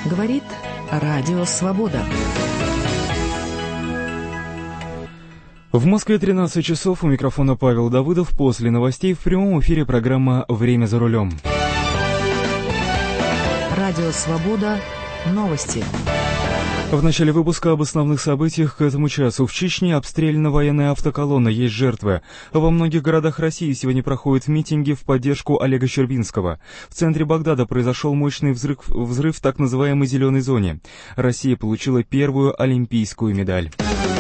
Говорит Радио Свобода. В Москве 13 часов, у микрофона Павел Давыдов. После новостей в прямом эфире программа «Время за рулем». Радио Свобода. Новости. В начале выпуска об основных событиях к этому часу. В Чечне обстреляна военная автоколонна, есть жертвы. Во многих городах России сегодня проходят митинги в поддержку Олега Щербинского. В центре Багдада произошел мощный взрыв в так называемой «зеленой зоне». Россия получила первую олимпийскую медаль.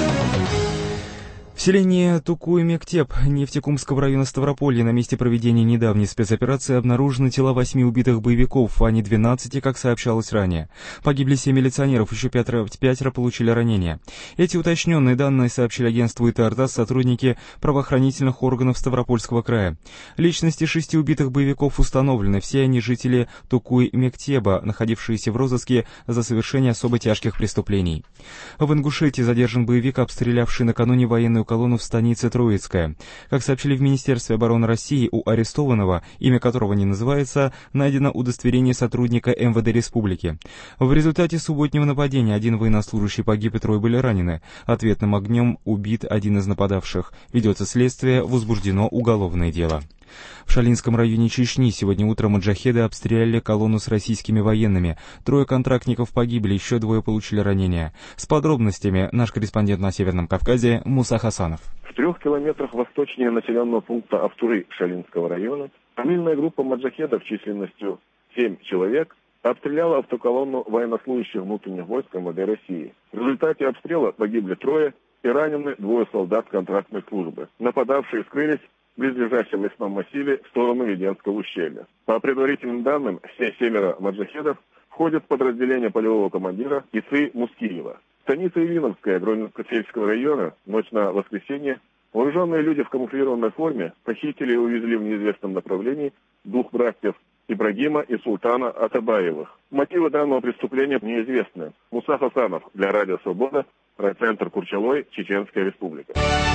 В селении Тукуй-Мектеп Нефтекумского района Ставрополья на месте проведения недавней спецоперации обнаружены тела 8 убитых боевиков, а не 12, как сообщалось ранее. Погибли 7 милиционеров, еще пятеро получили ранения. Эти уточненные данные сообщили агентству ТАСС сотрудники правоохранительных органов Ставропольского края. Личности 6 убитых боевиков установлены, все они жители Тукуй-Мектеба, находившиеся в розыске за совершение особо тяжких преступлений. В Ингушетии задержан боевик, обстрелявший накануне военную колонну в станице Троицкая. Как сообщили в Министерстве обороны России, у арестованного, имя которого не называется, найдено удостоверение сотрудника МВД Республики. В результате субботнего нападения один военнослужащий погиб и 3 были ранены. Ответным огнем убит один из нападавших. Ведется следствие, возбуждено уголовное дело. В Шалинском районе Чечни сегодня утром маджахеды обстреляли колонну с российскими военными. 3 контрактников погибли, еще 2 получили ранения. С подробностями наш корреспондент на Северном Кавказе Муса Хасанов. В 3 километрах восточнее населенного пункта Автуры Шалинского района фамильная группа маджахедов численностью 7 человек обстреляла автоколонну военнослужащих внутренних войск МВД России. В результате обстрела погибли 3 и ранены 2 солдат контрактной службы. Нападавшие скрылись в близлежащем лесном массиве в сторону Веденского ущелья. По предварительным данным, все 7 маджахедов входят в подразделение полевого командира Исы Мускиева. В станице Ильиновская Гродненско-Сельского района ночь на воскресенье вооруженные люди в камуфлированной форме похитили и увезли в неизвестном направлении 2 братьев Ибрагима и Султана Атабаевых. Мотивы данного преступления неизвестны. Муса Хасанов для Радио Свобода, райцентр Курчалой, Чеченская Республика.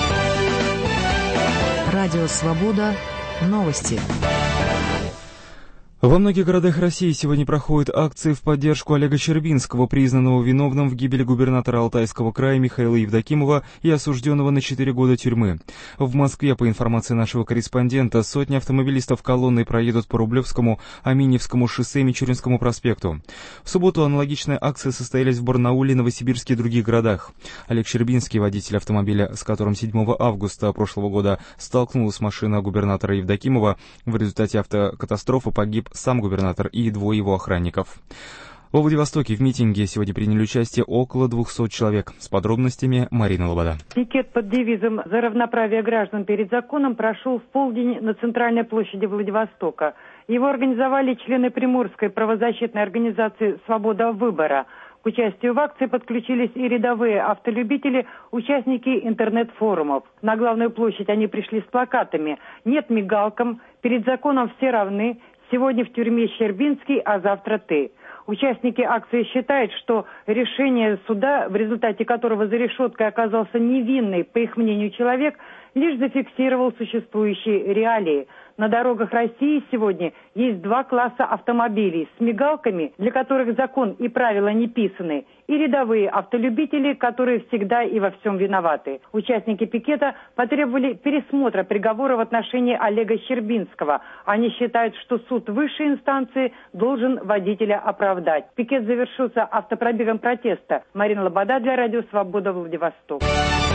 Радио Свобода. Новости. Во многих городах России сегодня проходят акции в поддержку Олега Щербинского, признанного виновным в гибели губернатора Алтайского края Михаила Евдокимова и осужденного на 4 года тюрьмы. В Москве, по информации нашего корреспондента, сотни автомобилистов колонной проедут по Рублевскому, Аминевскому шоссе и Мичуринскому проспекту. В субботу аналогичные акции состоялись в Барнауле, Новосибирске и других городах. Олег Щербинский, водитель автомобиля, с которым 7 августа прошлого года столкнулась машина губернатора Евдокимова, в результате автокатастрофы погиб сам губернатор и 2 его охранников. Во Владивостоке в митинге сегодня приняли участие около 200 человек. С подробностями Марина Лобода. Пикет под девизом «За равноправие граждан перед законом» прошел в полдень на центральной площади Владивостока. Его организовали члены Приморской правозащитной организации «Свобода выбора». К участию в акции подключились и рядовые автолюбители, участники интернет-форумов. На главную площадь они пришли с плакатами «Нет мигалкам», «Перед законом все равны», «Сегодня в тюрьме Щербинский, а завтра ты». Участники акции считают, что решение суда, в результате которого за решеткой оказался невинный, по их мнению, человек, лишь зафиксировал существующие реалии. На дорогах России сегодня есть 2 класса автомобилей с мигалками, для которых закон и правила не писаны, и рядовые автолюбители, которые всегда и во всем виноваты. Участники пикета потребовали пересмотра приговора в отношении Олега Щербинского. Они считают, что суд высшей инстанции должен водителя оправдать. Пикет завершился автопробегом протеста. Марина Лобода для Радио Свобода, Владивосток.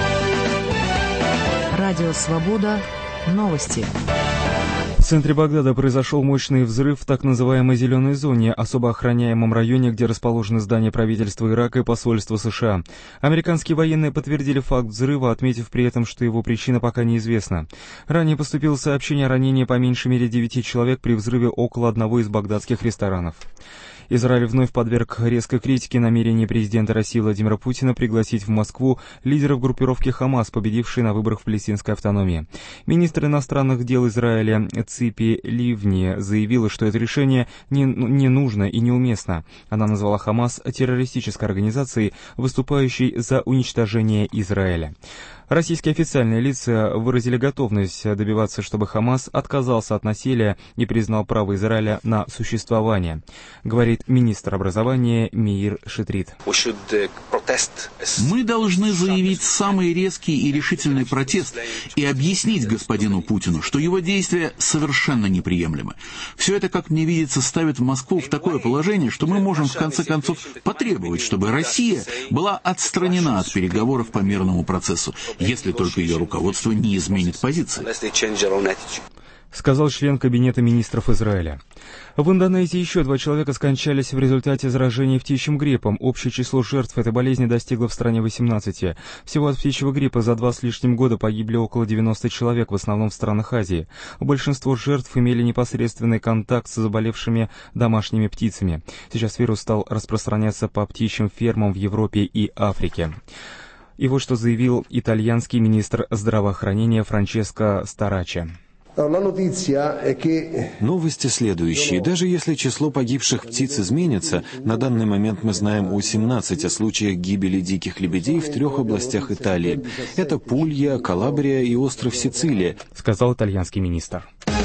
Радио Свобода. Новости. В центре Багдада произошел мощный взрыв в так называемой «зеленой зоне», особо охраняемом районе, где расположены здания правительства Ирака и посольства США. Американские военные подтвердили факт взрыва, отметив при этом, что его причина пока неизвестна. Ранее поступило сообщение о ранении по меньшей мере 9 человек при взрыве около одного из багдадских ресторанов. Израиль вновь подверг резкой критике намерение президента России Владимира Путина пригласить в Москву лидеров группировки «Хамас», победившей на выборах в палестинской автономии. Министр иностранных дел Израиля Ципи Ливни заявила, что это решение не нужно и неуместно. Она назвала «Хамас» террористической организацией, выступающей за уничтожение Израиля. Российские официальные лица выразили готовность добиваться, чтобы Хамас отказался от насилия и признал право Израиля на существование, говорит министр образования Меир Шитрит. Мы должны заявить самый резкий и решительный протест и объяснить господину Путину, что его действия совершенно неприемлемы. Все это, как мне видится, ставит Москву в такое положение, что мы можем в конце концов потребовать, чтобы Россия была отстранена от переговоров по мирному процессу, если только ее руководство не изменит позиции. Сказал член Кабинета министров Израиля. В Индонезии еще 2 человека скончались в результате заражения птичьим гриппом. Общее число жертв этой болезни достигло в стране 18. Всего от птичьего гриппа за 2 с лишним года погибли около 90 человек, в основном в странах Азии. Большинство жертв имели непосредственный контакт с заболевшими домашними птицами. Сейчас вирус стал распространяться по птичьим фермам в Европе и Африке. И вот что заявил итальянский министр здравоохранения Франческо Стараччи. Новости следующие. Даже если число погибших птиц изменится, на данный момент мы знаем о 17 случаях гибели диких лебедей в 3 областях Италии. Это Пулья, Калабрия и остров Сицилия, сказал итальянский министр.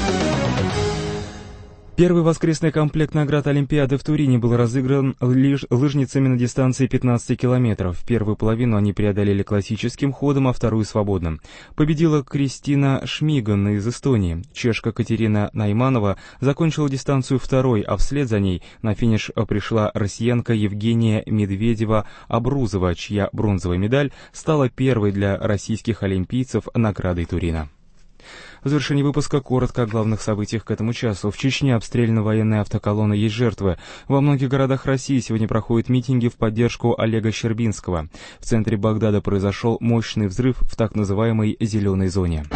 Первый воскресный комплект наград Олимпиады в Турине был разыгран лыжницами на дистанции 15 километров. Первую половину они преодолели классическим ходом, а вторую — свободным. Победила Кристина Шмиган из Эстонии. Чешка Катерина Найманова закончила дистанцию второй, а вслед за ней на финиш пришла россиянка Евгения Медведева-Абрузова, чья бронзовая медаль стала первой для российских олимпийцев наградой Турина. В завершении выпуска коротко о главных событиях к этому часу. В Чечне обстреляна военная автоколонна, есть жертвы. Во многих городах России сегодня проходят митинги в поддержку Олега Щербинского. В центре Багдада произошел мощный взрыв в так называемой «зеленой зоне».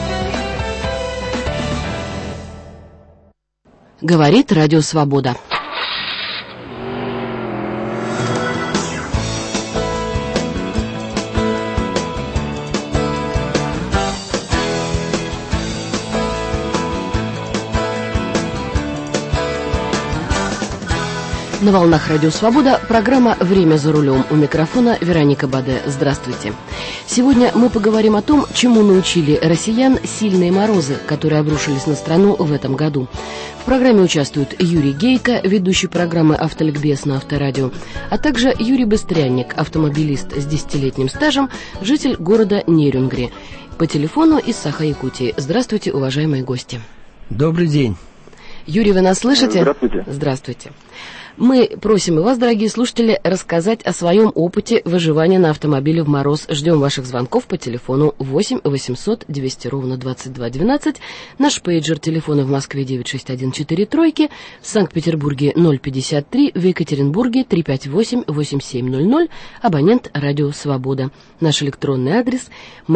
Говорит Радио Свобода. На волнах Радио Свобода программа «Время за рулем». У микрофона Вероника Баде. Здравствуйте. Сегодня мы поговорим о том, чему научили россиян сильные морозы, которые обрушились на страну в этом году. В программе участвуют Юрий Гейко, ведущий программы «Автоликбез» на Авторадио, а также Юрий Быстрянник, автомобилист с 10-летним стажем, житель города Нерюнгри. По телефону из Саха-Якутии. Здравствуйте, уважаемые гости. Добрый день. Юрий, вы нас слышите? Здравствуйте. Здравствуйте. Мы просим и вас, дорогие слушатели, рассказать о своем опыте выживания на автомобиле в мороз. Ждем ваших звонков по телефону 8 800 200 ровно 2212, наш пейджер телефона в Москве 96143, в Санкт-Петербурге 053, в Екатеринбурге 358-8700, абонент Радио Свобода. Наш электронный адрес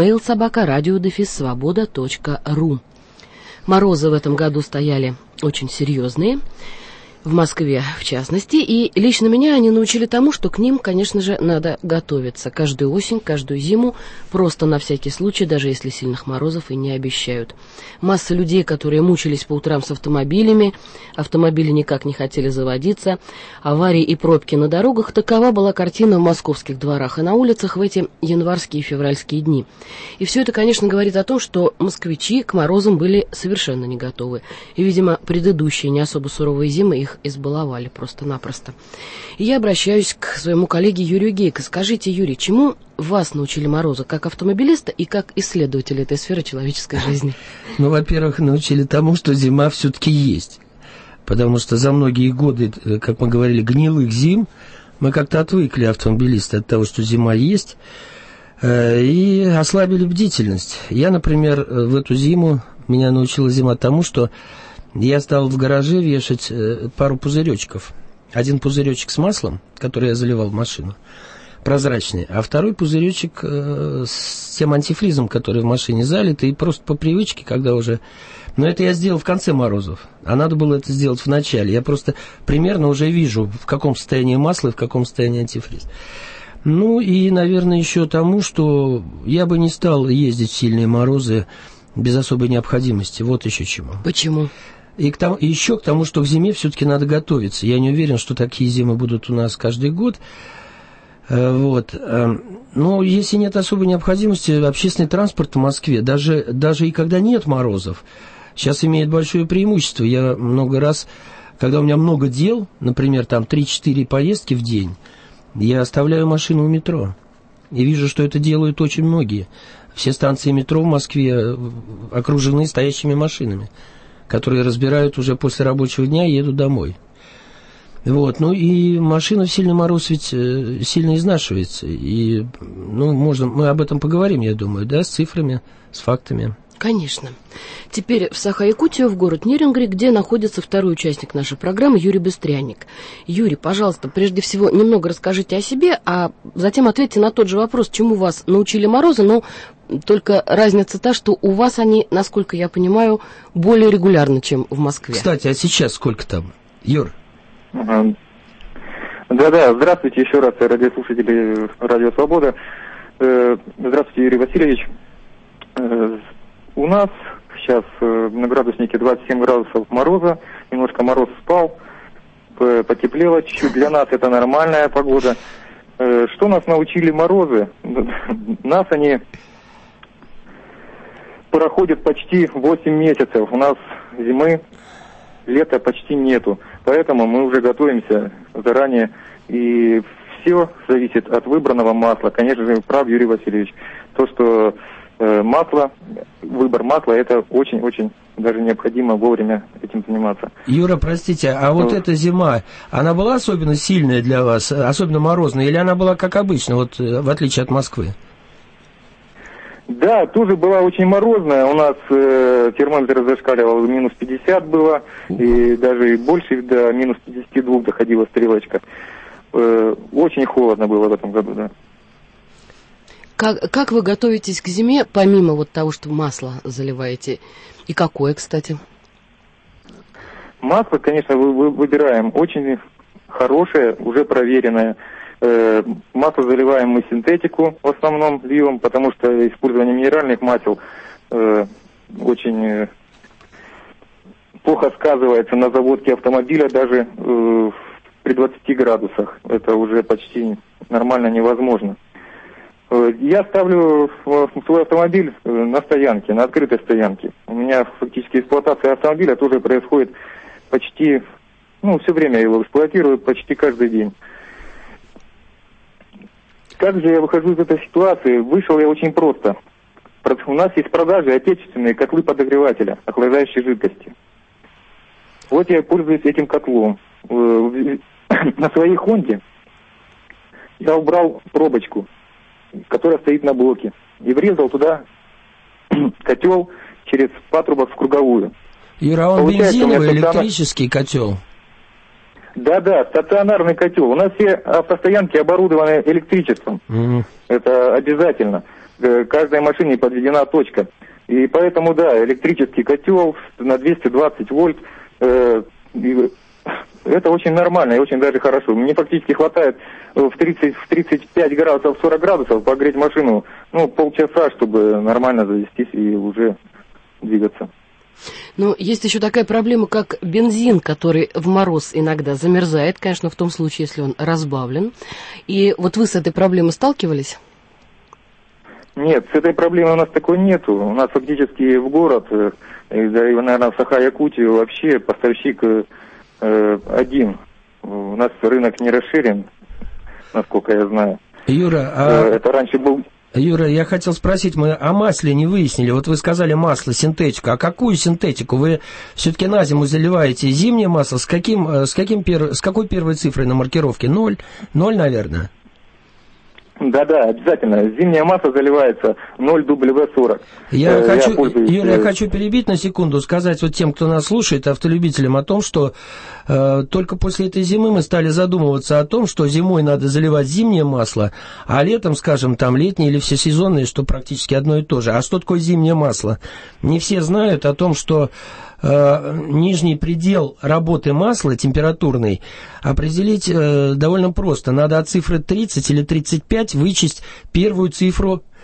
mail@radio-svoboda.ru. Морозы в этом году стояли очень серьезные. В Москве, в частности, и лично меня они научили тому, что к ним, конечно же, надо готовиться. Каждую осень, каждую зиму, просто на всякий случай, даже если сильных морозов и не обещают. Масса людей, которые мучились по утрам с автомобилями, автомобили никак не хотели заводиться, аварии и пробки на дорогах — такова была картина в московских дворах и на улицах в эти январские и февральские дни. И все это, конечно, говорит о том, что москвичи к морозам были совершенно не готовы. И, видимо, предыдущие не особо суровые зимы их избаловали просто-напросто. И я обращаюсь к своему коллеге Юрию Гейко. Скажите, Юрий, чему вас научили морозы, как автомобилиста и как исследователя этой сферы человеческой жизни? Ну, во-первых, научили тому, что зима все-таки есть. Потому что за многие годы, как мы говорили, гнилых зим, мы как-то отвыкли, автомобилисты, от того, что зима есть, и ослабили бдительность. Я, например, в эту зиму, меня научила зима тому, что я стал в гараже вешать пару пузыречков. Один пузыречек с маслом, который я заливал в машину, прозрачный, а второй пузыречек с тем антифризом, который в машине залит, и просто по привычке, когда уже... Но это я сделал в конце морозов, а надо было это сделать в начале. Я просто примерно уже вижу, в каком состоянии масло и в каком состоянии антифриз. Ну и, наверное, еще тому, что я бы не стал ездить в сильные морозы без особой необходимости. Вот еще чему. Почему? И еще к тому, что к зиме все-таки надо готовиться. Я не уверен, что такие зимы будут у нас каждый год. Вот. Но если нет особой необходимости, общественный транспорт в Москве, даже и когда нет морозов, сейчас имеет большое преимущество. Я много раз, когда у меня много дел, например, там 3-4 поездки в день, я оставляю машину у метро. И вижу, что это делают очень многие. Все станции метро в Москве окружены стоящими машинами, которые разбирают уже после рабочего дня и едут домой. Вот, ну и машина в сильный мороз ведь сильно изнашивается. И, ну, мы об этом поговорим, я думаю, да, с цифрами, с фактами. Конечно. Теперь в Саха-Якутию, в город Нерюнгри, где находится второй участник нашей программы Юрий Быстрянник. Юрий, пожалуйста, прежде всего немного расскажите о себе, а затем ответьте на тот же вопрос, чему вас научили морозы, но только разница та, что у вас они, насколько я понимаю, более регулярны, чем в Москве. Кстати, а сейчас сколько там, Юр? Да-да, здравствуйте еще раз, радиослушатели Радио Свобода. Здравствуйте, Юрий Васильевич. У нас сейчас на градуснике 27 градусов мороза, немножко мороз спал, потеплело чуть-чуть, для нас это нормальная погода. Что нас научили морозы? Нас они проходят почти 8 месяцев, у нас зимы, лета почти нету, поэтому мы уже готовимся заранее, и все зависит от выбранного масла. Конечно же, прав Юрий Васильевич, то, что выбор масла, это очень-очень даже необходимо вовремя этим заниматься. Юра, простите, а вот эта зима, она была особенно сильная для вас, особенно морозная, или она была как обычно, вот в отличие от Москвы? Да, тоже была очень морозная, у нас термометр зашкаливал, минус 50 было, и даже больше, до минус 52 доходила стрелочка. Очень холодно было в этом году, да. Как вы готовитесь к зиме, помимо вот того, что масло заливаете? И какое, кстати? Масло, конечно, выбираем очень хорошее, уже проверенное. Масло заливаем мы синтетику, в основном льем, потому что использование минеральных масел очень плохо сказывается на заводке автомобиля, даже при 20 градусах. Это уже почти нормально невозможно. Я ставлю свой автомобиль на стоянке, на открытой стоянке. У меня фактически эксплуатация автомобиля тоже происходит почти, все время я его эксплуатирую, почти каждый день. Как же я выхожу из этой ситуации? Вышел я очень просто. У нас есть в продаже отечественные котлы подогревателя охлаждающей жидкости. Вот я пользуюсь этим котлом. На своей Хонде я убрал пробочку, которая стоит на блоке, и врезал туда котел через патрубок в круговую. Ира, он бензиновый, электрический котел? Да, стационарный котел. У нас все автостоянки оборудованы электричеством. Это обязательно. Каждой машине подведена точка. И поэтому, да, электрический котел на 220 вольт, это очень нормально и очень даже хорошо. Мне фактически хватает в 35 градусов, 40 градусов погреть машину, полчаса, чтобы нормально завестись и уже двигаться. Но есть еще такая проблема, как бензин, который в мороз иногда замерзает, конечно, в том случае, если он разбавлен. И вот вы с этой проблемой сталкивались? Нет, с этой проблемой у нас такой нету. У нас фактически в город, да и, наверное, в Саха-Якутию вообще поставщик один. У нас рынок не расширен, насколько я знаю. Юра, это раньше был... Юра, я хотел спросить, мы о масле не выяснили. Вот вы сказали масло, синтетику. А какую синтетику? Вы все-таки на зиму заливаете зимнее масло? С какой первой цифрой на маркировке? 0, наверное? Да, обязательно. Зимнее масло заливается 0W40. Я хочу перебить на секунду, сказать вот тем, кто нас слушает, автолюбителям, о том, что только после этой зимы мы стали задумываться о том, что зимой надо заливать зимнее масло, а летом, скажем, там летнее или всесезонное, что практически одно и то же. А что такое зимнее масло? Не все знают о том, что нижний предел работы масла температурный определить довольно просто. Надо от цифры 30 или 35 вычесть первую цифру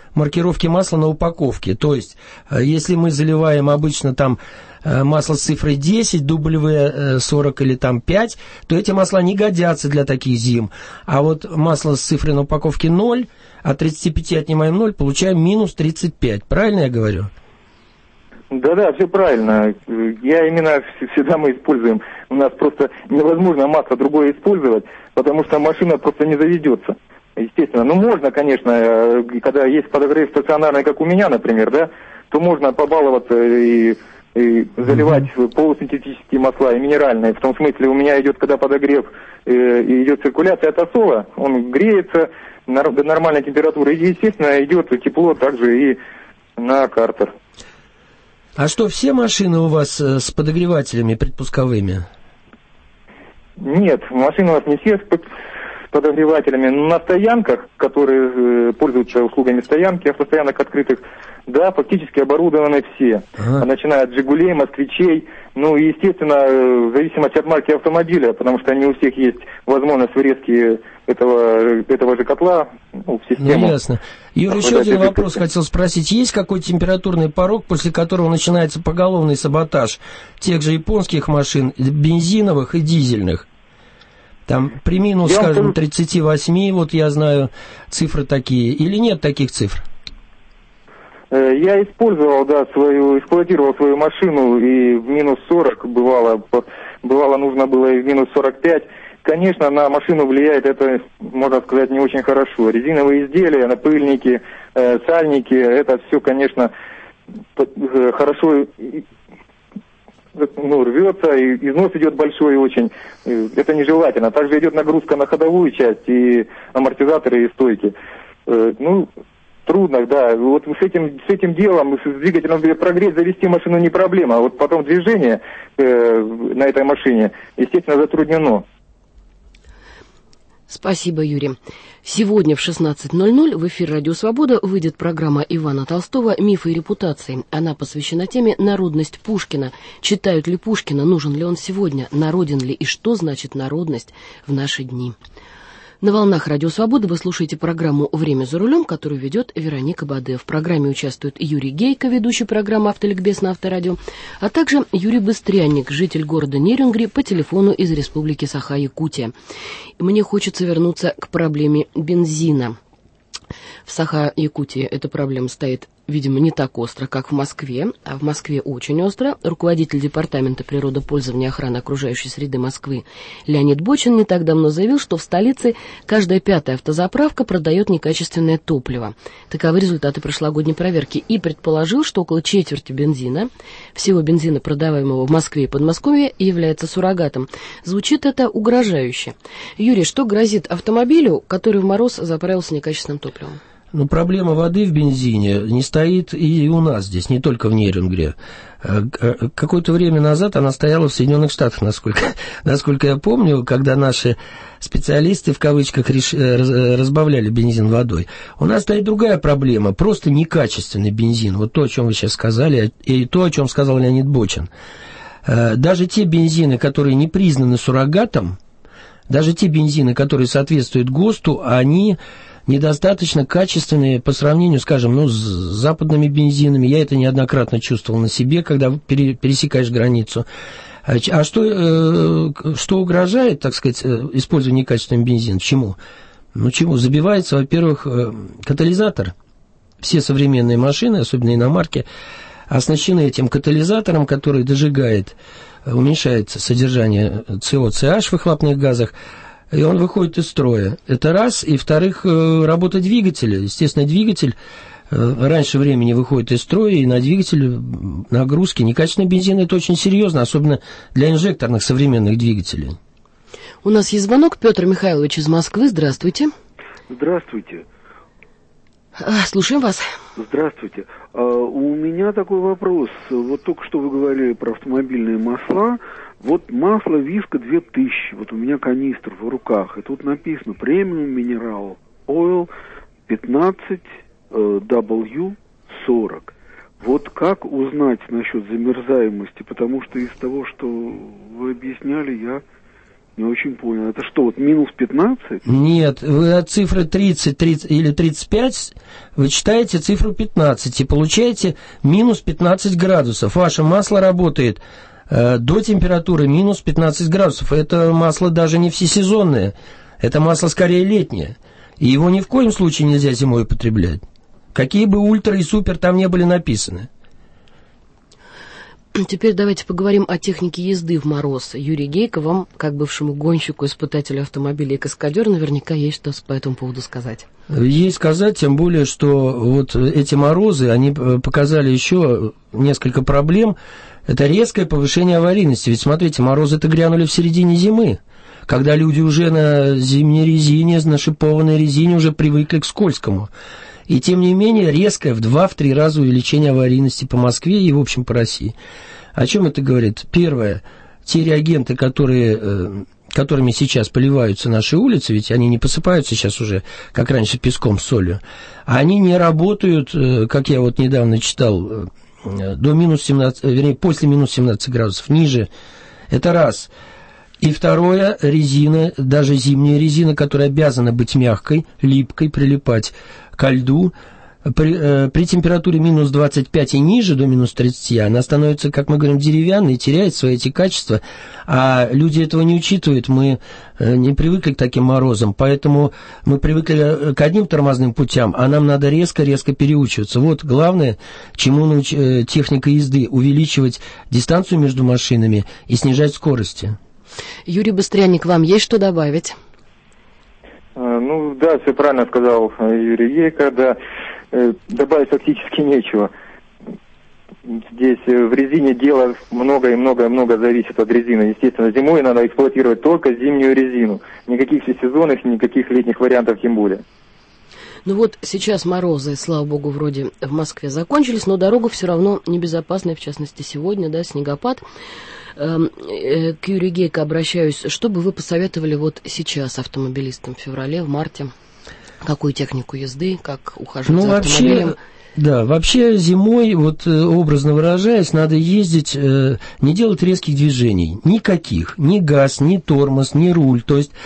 маркировки масла на упаковке. То есть, если мы заливаем обычно там масло с цифрой 10, W40 или там 5, то эти масла не годятся для таких зим. А вот масло с цифрой на упаковке 0, от 35 отнимаем 0, получаем минус 35. Правильно я говорю? Да, все правильно. Именно всегда мы используем. У нас просто невозможно масло другое использовать, потому что машина просто не заведется. Естественно. Ну, можно, конечно, когда есть подогрев стационарный, как у меня, например, да, то можно побаловаться и заливать полусинтетические масла и минеральные. В том смысле, у меня идет, когда подогрев, и идет циркуляция тосола, он греется до нормальной температуры, и, естественно, идет тепло также и на картер. А что, все машины у вас с подогревателями предпусковыми? Нет, машины у нас не все с подогревателями. На стоянках, которые пользуются услугами стоянки, автостоянок открытых, да, фактически оборудованы все. Начиная от «Жигулей», «Москвичей». Ну, и, естественно, в зависимости от марки автомобиля, потому что не у всех есть возможность врезки этого же котла в систему. Ну, ясно. Юрий, еще один вопрос хотел спросить. Есть какой-то температурный порог, после которого начинается поголовный саботаж тех же японских машин, бензиновых и дизельных? Там при минус, скажем, 38, вот я знаю, цифры такие. Или нет таких цифр? Я эксплуатировал свою машину, и в минус 40 бывало нужно было и в минус 45. Конечно, на машину влияет это, можно сказать, не очень хорошо. Резиновые изделия, напыльники, сальники, это все, конечно, хорошо рвется, и износ идет большой очень. Это нежелательно. Также идет нагрузка на ходовую часть, и амортизаторы, и стойки. Трудно, да. Вот с этим делом, с двигателем прогреть, завести машину не проблема. А вот потом движение на этой машине, естественно, затруднено. Спасибо, Юрий. Сегодня в 16:00 в эфир «Радио Свобода» выйдет программа Ивана Толстого «Мифы и репутации». Она посвящена теме «Народность Пушкина». Читают ли Пушкина, нужен ли он сегодня, народен ли и что значит народность в наши дни. На волнах «Радио Свобода» вы слушаете программу «Время за рулем», которую ведет Вероника Баде. В программе участвует Юрий Гейко, ведущий программы «Автоликбез» на Авторадио, а также Юрий Быстрянник, житель города Нерюнгри, по телефону из Республики Саха-Якутия. Мне хочется вернуться к проблеме бензина. В Саха-Якутии эта проблема стоит, видимо, не так остро, как в Москве, а в Москве очень остро. Руководитель Департамента природопользования и охраны окружающей среды Москвы Леонид Бочин не так давно заявил, что в столице каждая 5-я автозаправка продает некачественное топливо. Таковы результаты прошлогодней проверки. И предположил, что около четверти бензина, всего бензина, продаваемого в Москве и Подмосковье, является суррогатом. Звучит это угрожающе. Юрий, что грозит автомобилю, который в мороз заправился некачественным топливом? Ну, проблема воды в бензине не стоит и у нас здесь, не только в Нерюнгре. Какое-то время назад она стояла в Соединенных Штатах, насколько я помню, когда наши специалисты, в кавычках, разбавляли бензин водой. У нас стоит другая проблема, просто некачественный бензин. Вот то, о чем вы сейчас сказали, и то, о чем сказал Леонид Бочин. Даже те бензины, которые не признаны суррогатом, даже те бензины, которые соответствуют ГОСТу, они недостаточно качественные по сравнению, скажем, с западными бензинами. Я это неоднократно чувствовал на себе, когда пересекаешь границу. А что угрожает, так сказать, использование некачественного бензина? Чему? Чему? Забивается, во-первых, катализатор. Все современные машины, особенно иномарки, оснащены этим катализатором, который уменьшает содержание СО, CH в выхлопных газах, и он выходит из строя. Это раз. И, во-вторых, работа двигателя. Естественно, двигатель раньше времени выходит из строя, и на двигатель нагрузки. Некачественный бензин – это очень серьезно, особенно для инжекторных современных двигателей. У нас есть звонок. Петр Михайлович из Москвы. Здравствуйте. Здравствуйте. Слушаем вас. Здравствуйте. У меня такой вопрос. Вот только что вы говорили про автомобильные масла. Вот масло Виска 2000, вот у меня канистр в руках, и тут написано премиум минерал ойл 15W40. Вот как узнать насчет замерзаемости, потому что из того, что вы объясняли, я Не очень понял. Это что, вот минус 15? Нет, вы от цифры 30 или 35 вы читаете цифру 15 и получаете минус 15 градусов. Ваше масло работает до температуры минус 15 градусов. Это масло даже не всесезонное. Это масло скорее летнее. И его ни в коем случае нельзя зимой употреблять. Какие бы ультра и супер там не были написаны. Теперь давайте поговорим о технике езды в мороз. Юрий Гейко, вам, как бывшему гонщику, испытателю автомобиля и каскадеру, наверняка есть что по этому поводу сказать. Есть сказать, тем более, что вот эти морозы, они показали еще несколько проблем. Это резкое повышение аварийности. Ведь, смотрите, морозы-то грянули в середине зимы, когда люди уже на зимней резине, на шипованной резине уже привыкли к скользкому. И, тем не менее, резкое в 2-3 раза увеличение аварийности по Москве и, в общем, по России. О чем это говорит? Первое, те реагенты, которыми сейчас поливаются наши улицы, ведь они не посыпаются сейчас уже, как раньше, песком, солью, они не работают, как я вот недавно читал, до минус 17, вернее, после минус 17 градусов, ниже. Это раз. И второе, резина, даже зимняя резина, которая обязана быть мягкой, липкой, прилипать ко льду, при температуре минус 25 и ниже, до минус 30, она становится, как мы говорим, деревянной, теряет свои эти качества, а люди этого не учитывают, мы не привыкли к таким морозам, поэтому мы привыкли к одним тормозным путям, а нам надо резко-резко переучиваться. Вот главное, чему техника езды, увеличивать дистанцию между машинами и снижать скорости. Юрий Быстряник, вам есть что добавить? Ну да, все правильно сказал Юрий Гейко, да. Добавить фактически нечего. Здесь в резине дело много зависит от резины. Естественно, зимой надо эксплуатировать только зимнюю резину. Никаких всесезонных, никаких летних вариантов тем более. Ну вот сейчас морозы, слава богу, вроде в Москве закончились, но дорога все равно небезопасная, в частности сегодня, да, снегопад. К Юрию Гейко обращаюсь. Что бы вы посоветовали вот сейчас автомобилистам в феврале, в марте? Какую технику езды, как ухаживать за автомобилем? Да, вообще зимой, вот образно выражаясь, надо ездить, не делать резких движений. Никаких. Ни газ, ни тормоз, ни руль. То есть,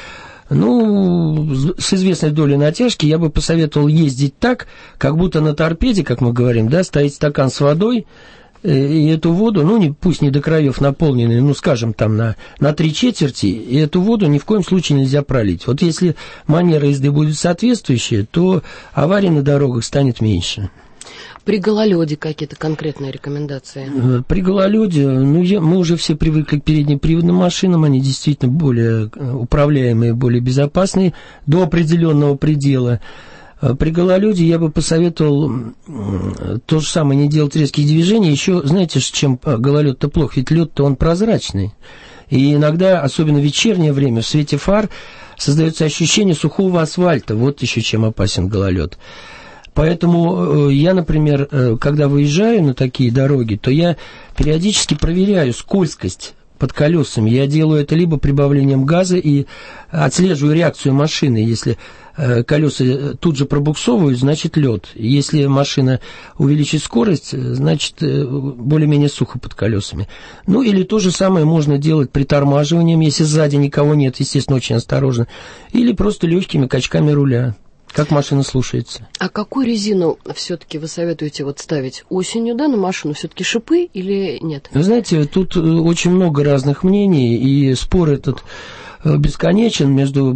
с известной долей натяжки я бы посоветовал ездить так, как будто на торпеде, как мы говорим, да, стоит стакан с водой, и эту воду, пусть не до краев наполненную, скажем, там на 3/4, и эту воду ни в коем случае нельзя пролить. Вот если манера езды будет соответствующая, то аварий на дорогах станет меньше. При гололеде какие-то конкретные рекомендации? При гололеде, мы уже все привыкли к переднеприводным машинам, они действительно более управляемые, более безопасные до определенного предела. При гололеде я бы посоветовал то же самое, не делать резких движений. Еще, знаете, чем гололед-то плох? Ведь лед-то он прозрачный. И иногда, особенно в вечернее время, в свете фар, создается ощущение сухого асфальта. Вот еще чем опасен гололед. Поэтому я, например, когда выезжаю на такие дороги, то я периодически проверяю скользкость под колесами. Я делаю это либо прибавлением газа и отслеживаю реакцию машины. Если колеса тут же пробуксовывают, значит лед. Если машина увеличит скорость, значит более-менее сухо под колесами. Или то же самое можно делать притормаживанием, если сзади никого нет, естественно, очень осторожно. Или просто легкими качками руля. Как машина слушается. А какую резину все-таки вы советуете ставить осенью, да, на машину? Все-таки шипы или нет? Вы знаете, тут очень много разных мнений, и спор этот бесконечен между,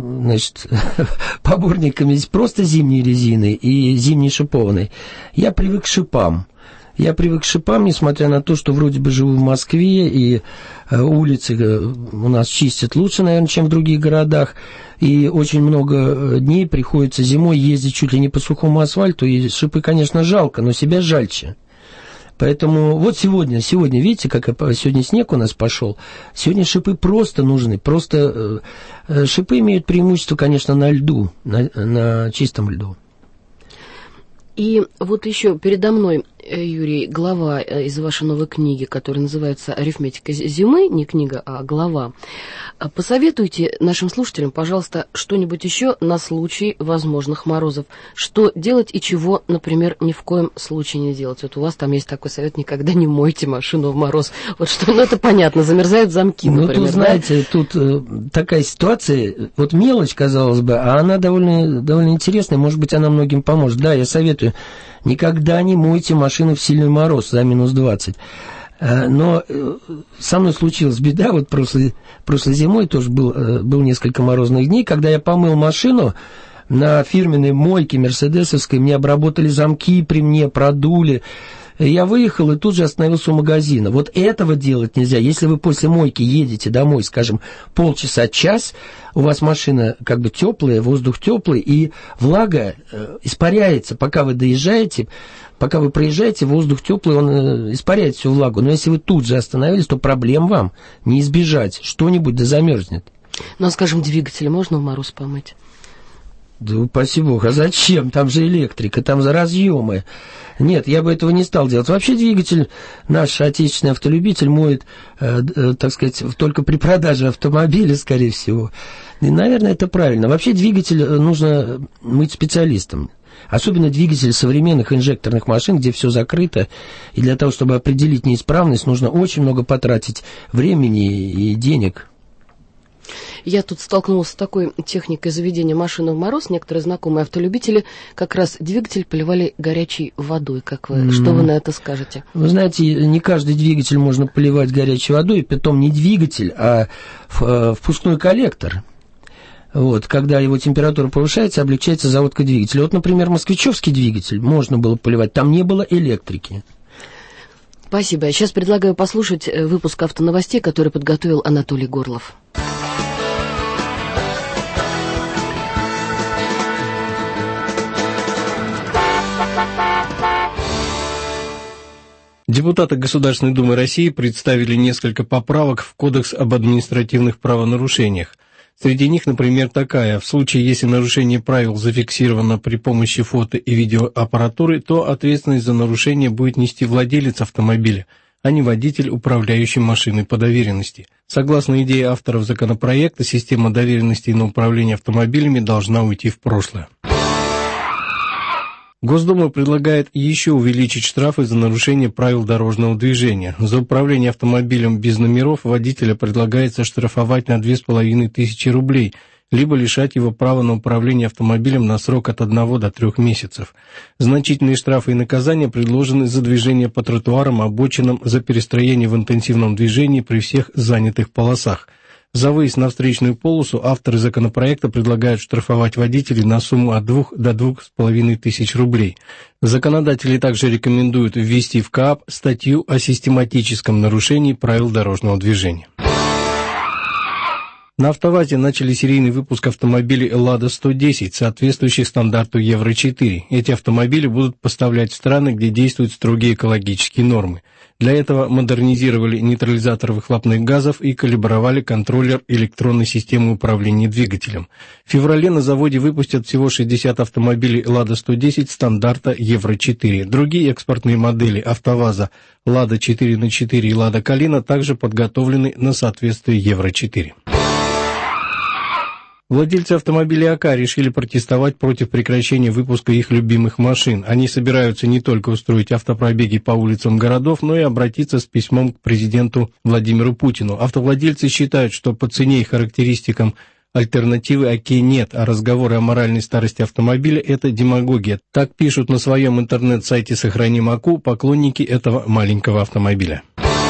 поборниками просто зимней резины и зимней шипованной. Я привык к шипам. Несмотря на то, что вроде бы живу в Москве, и улицы у нас чистят лучше, наверное, чем в других городах, и очень много дней приходится зимой ездить чуть ли не по сухому асфальту, и шипы, конечно, жалко, но себя жальче. Поэтому вот сегодня, видите, как сегодня снег у нас пошел, сегодня шипы просто нужны, шипы имеют преимущество, конечно, на льду, на чистом льду. И вот еще передо мной Юрий, глава из вашей новой книги, которая называется «Арифметика зимы», не книга, а глава. Посоветуйте нашим слушателям, пожалуйста, что-нибудь еще на случай возможных морозов. Что делать и чего, например, ни в коем случае не делать. Вот у вас там есть такой совет: никогда не мойте машину в мороз. Вот что, ну это понятно, замерзают замки, например. Ну, тут, знаете, тут такая ситуация, вот мелочь, казалось бы, а она довольно интересная, может быть, она многим поможет. Да, я советую, никогда не мойте машину в сильный мороз за минус 20. Но со мной случилась беда, вот прошлой зимой тоже был несколько морозных дней, когда я помыл машину на фирменной мойке мерседесовской, мне обработали замки при мне, продули. Я выехал и тут же остановился у магазина. Вот этого делать нельзя. Если вы после мойки едете домой, скажем, полчаса-час, у вас машина как бы теплая, воздух теплый, и влага испаряется, пока вы доезжаете. Пока вы проезжаете, воздух теплый, он испаряет всю влагу. Но если вы тут же остановились, то проблем вам не избежать. Что-нибудь да замерзнет. Ну, а, скажем, двигатели можно в мороз помыть? Да упаси бог, а зачем? Там же электрика, там же разъемы. Нет, я бы этого не стал делать. Вообще двигатель наш отечественный автолюбитель моет, так сказать, только при продаже автомобиля, скорее всего. И, наверное, это правильно. Вообще двигатель нужно мыть специалистам. Особенно двигатель современных инжекторных машин, где все закрыто. И для того, чтобы определить неисправность, нужно очень много потратить времени и денег. Я тут столкнулась с такой техникой заведения машины в мороз. Некоторые знакомые автолюбители как раз двигатель поливали горячей водой. Что вы на это скажете? Вы знаете, не каждый двигатель можно поливать горячей водой, и притом не двигатель, а впускной коллектор. Вот, когда его температура повышается, облегчается заводка двигателя. Вот, например, москвичевский двигатель можно было поливать, там не было электрики. Спасибо. Я сейчас предлагаю послушать выпуск автоновостей, который подготовил Анатолий Горлов. Депутаты Государственной Думы России представили несколько поправок в Кодекс об административных правонарушениях. Среди них, например, такая: в случае, если нарушение правил зафиксировано при помощи фото- и видеоаппаратуры, то ответственность за нарушение будет нести владелец автомобиля, а не водитель, управляющий машиной по доверенности. Согласно идее авторов законопроекта, система доверенности на управление автомобилями должна уйти в прошлое. Госдума предлагает еще увеличить штрафы за нарушение правил дорожного движения. За управление автомобилем без номеров водителя предлагается штрафовать на 2500 рублей, либо лишать его права на управление автомобилем на срок от 1 до 3 месяцев. Значительные штрафы и наказания предложены за движение по тротуарам, обочинам, за перестроение в интенсивном движении при всех занятых полосах. За выезд на встречную полосу авторы законопроекта предлагают штрафовать водителей на сумму от 2 до 2500 рублей. Законодатели также рекомендуют ввести в КоАП статью о систематическом нарушении правил дорожного движения. На АвтоВАЗе начали серийный выпуск автомобилей «Лада-110», соответствующих стандарту Евро-4. Эти автомобили будут поставлять в страны, где действуют строгие экологические нормы. Для этого модернизировали нейтрализатор выхлопных газов и калибровали контроллер электронной системы управления двигателем. В феврале на заводе выпустят всего 60 автомобилей «Лада-110» стандарта Евро-4. Другие экспортные модели АвтоВАЗа «Лада-4х4» и «Лада Калина» также подготовлены на соответствие Евро-4. Владельцы автомобилей АК решили протестовать против прекращения выпуска их любимых машин. Они собираются не только устроить автопробеги по улицам городов, но и обратиться с письмом к президенту Владимиру Путину. Автовладельцы считают, что по цене и характеристикам альтернативы АК нет, а разговоры о моральной старости автомобиля – это демагогия. Так пишут на своем интернет-сайте «Сохраним АКУ» поклонники этого маленького автомобиля.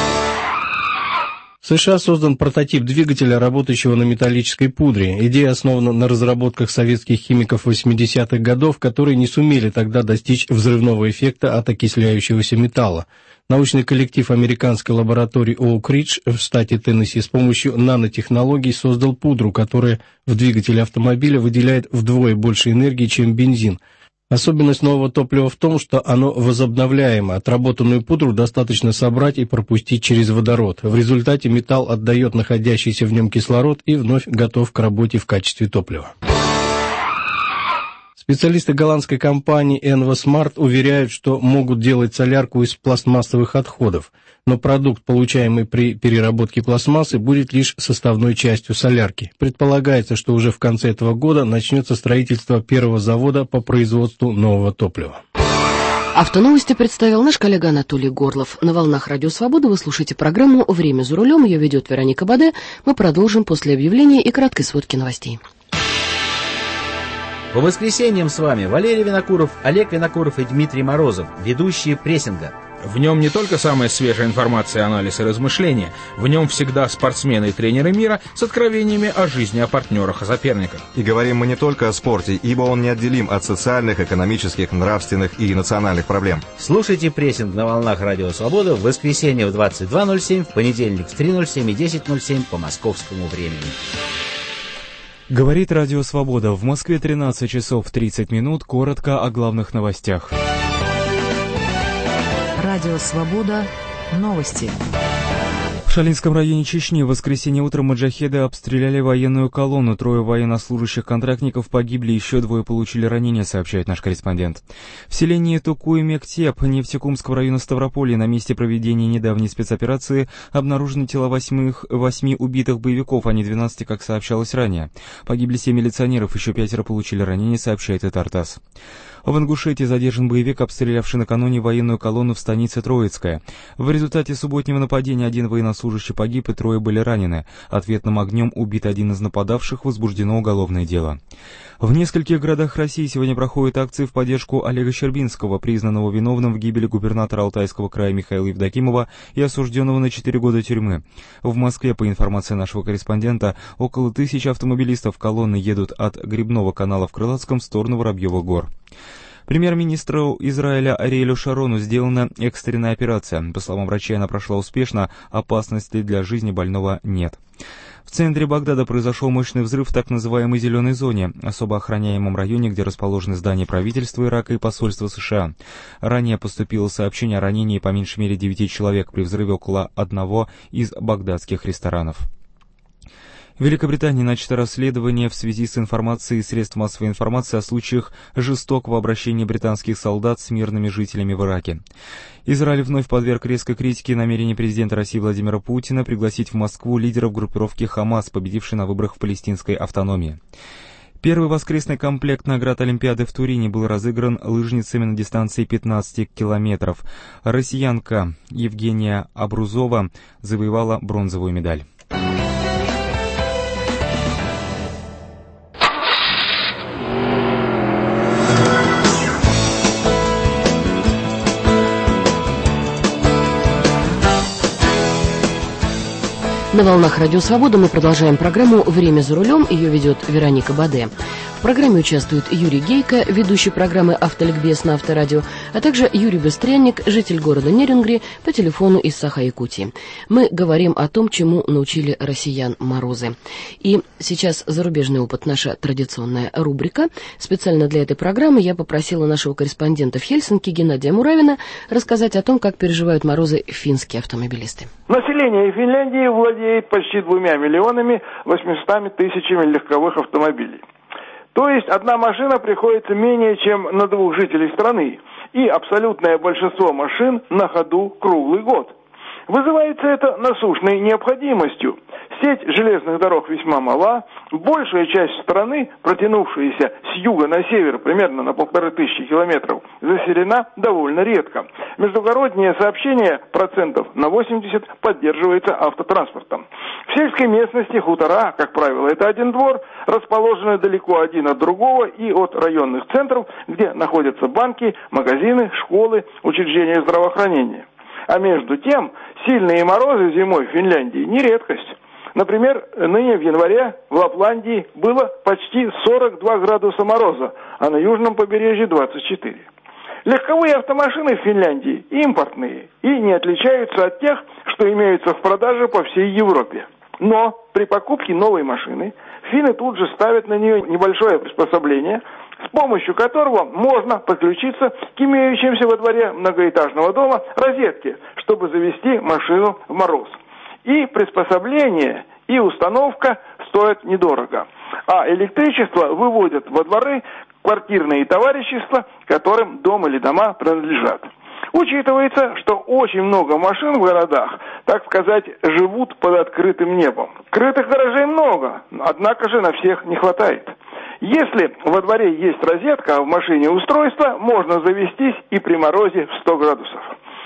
В США создан прототип двигателя, работающего на металлической пудре. Идея основана на разработках советских химиков 80-х годов, которые не сумели тогда достичь взрывного эффекта от окисляющегося металла. Научный коллектив американской лаборатории Оук-Ридж в штате Теннесси с помощью нанотехнологий создал пудру, которая в двигателе автомобиля выделяет вдвое больше энергии, чем бензин. Особенность нового топлива в том, что оно возобновляемо. Отработанную пудру достаточно собрать и пропустить через водород. В результате металл отдает находящийся в нем кислород и вновь готов к работе в качестве топлива. Специалисты голландской компании EnvaSmart уверяют, что могут делать солярку из пластмассовых отходов, но продукт, получаемый при переработке пластмассы, будет лишь составной частью солярки. Предполагается, что уже в конце этого года начнется строительство первого завода по производству нового топлива. Автоновости представил наш коллега Анатолий Горлов. На волнах Радио Свобода вы слушаете программу «Время за рулем». Ее ведет Вероника Баде. Мы продолжим после объявления и краткой сводки новостей. По воскресеньям с вами Валерий Винокуров, Олег Винокуров и Дмитрий Морозов, ведущие «Прессинга». В нем не только самая свежая информация, анализ и размышления, в нем всегда спортсмены и тренеры мира с откровениями о жизни, о партнерах, о соперниках. И говорим мы не только о спорте, ибо он неотделим от социальных, экономических, нравственных и национальных проблем. Слушайте «Прессинг» на волнах Радио Свобода в воскресенье в 22:07, в понедельник в 3:07 и 10:07 по московскому времени. Говорит Радио Свобода. В Москве 13 часов 30 минут. Коротко о главных новостях. Радио Свобода. Новости. В Шалинском районе Чечни в воскресенье утром маджахеды обстреляли военную колонну. 3 военнослужащих контрактников погибли, еще 2 получили ранения, сообщает наш корреспондент. В селении Тукуй-Мектеп Нефтекумского района Ставрополья на месте проведения недавней спецоперации обнаружены тела 8 убитых боевиков, а не 12, как сообщалось ранее. Погибли 7 милиционеров, еще 5 получили ранения, сообщает Тартас. В Ингушетии задержан боевик, обстрелявший накануне военную колонну в станице Троицкая. В результате субботнего нападения 1 военнослужащий погиб и 3 были ранены. Ответным огнем убит 1 из нападавших, возбуждено уголовное дело. В нескольких городах России сегодня проходят акции в поддержку Олега Щербинского, признанного виновным в гибели губернатора Алтайского края Михаила Евдокимова и осужденного на 4 года тюрьмы. В Москве, по информации нашего корреспондента, около 1000 автомобилистов колонны едут от Грибного канала в Крылатском в сторону Воробьевых гор. Премьер-министру Израиля Ариэлю Шарону сделана экстренная операция. По словам врачей, она прошла успешно, опасности для жизни больного нет. В центре Багдада произошел мощный взрыв в так называемой «зеленой зоне», особо охраняемом районе, где расположены здания правительства Ирака и посольства США. Ранее поступило сообщение о ранении по меньшей мере 9 человек при взрыве около одного из багдадских ресторанов. В Великобритании начато расследование в связи с информацией средств массовой информации о случаях жестокого обращения британских солдат с мирными жителями в Ираке. Израиль вновь подверг резкой критике намерение президента России Владимира Путина пригласить в Москву лидеров группировки «Хамас», победившей на выборах в палестинской автономии. Первый воскресный комплект наград Олимпиады в Турине был разыгран лыжницами на дистанции 15 километров. Россиянка Евгения Абрузова завоевала бронзовую медаль. На волнах Радио Свобода мы продолжаем программу «Время за рулем». Ее ведет Вероника Баде. В программе участвует Юрий Гейко, ведущий программы «Автоликбез» на Авторадио, а также Юрий Быстрянник, житель города Нерюнгри, по телефону из Саха-Якутии. Мы говорим о том, чему научили россиян морозы. И сейчас зарубежный опыт, наша традиционная рубрика. Специально для этой программы я попросила нашего корреспондента в Хельсинки Геннадия Муравина рассказать о том, как переживают морозы финские автомобилисты. Население Финляндии владеет почти 2 миллионами 800 тысячами легковых автомобилей. То есть одна машина приходится менее чем на 2 жителей страны, и абсолютное большинство машин на ходу круглый год. Вызывается это насущной необходимостью. Сеть железных дорог весьма мала, большая часть страны, протянувшаяся с юга на север примерно на 1500 километров, заселена довольно редко. Междугороднее сообщение процентов на 80 поддерживается автотранспортом. В сельской местности хутора, как правило, это один двор, расположены далеко один от другого и от районных центров, где находятся банки, магазины, школы, учреждения здравоохранения. А между тем, сильные морозы зимой в Финляндии не редкость. Например, ныне в январе в Лапландии было почти 42 градуса мороза, а на южном побережье 24. Легковые автомашины в Финляндии импортные и не отличаются от тех, что имеются в продаже по всей Европе. Но при покупке новой машины финны тут же ставят на нее небольшое приспособление, с помощью которого можно подключиться к имеющимся во дворе многоэтажного дома розетке, чтобы завести машину в мороз. И приспособление, и установка стоят недорого. А электричество выводят во дворы квартирные товарищества, которым дом или дома принадлежат. Учитывается, что очень много машин в городах, так сказать, живут под открытым небом. Крытых гаражей много, однако же на всех не хватает. Если во дворе есть розетка, а в машине устройство, можно завестись и при морозе в 100 градусов.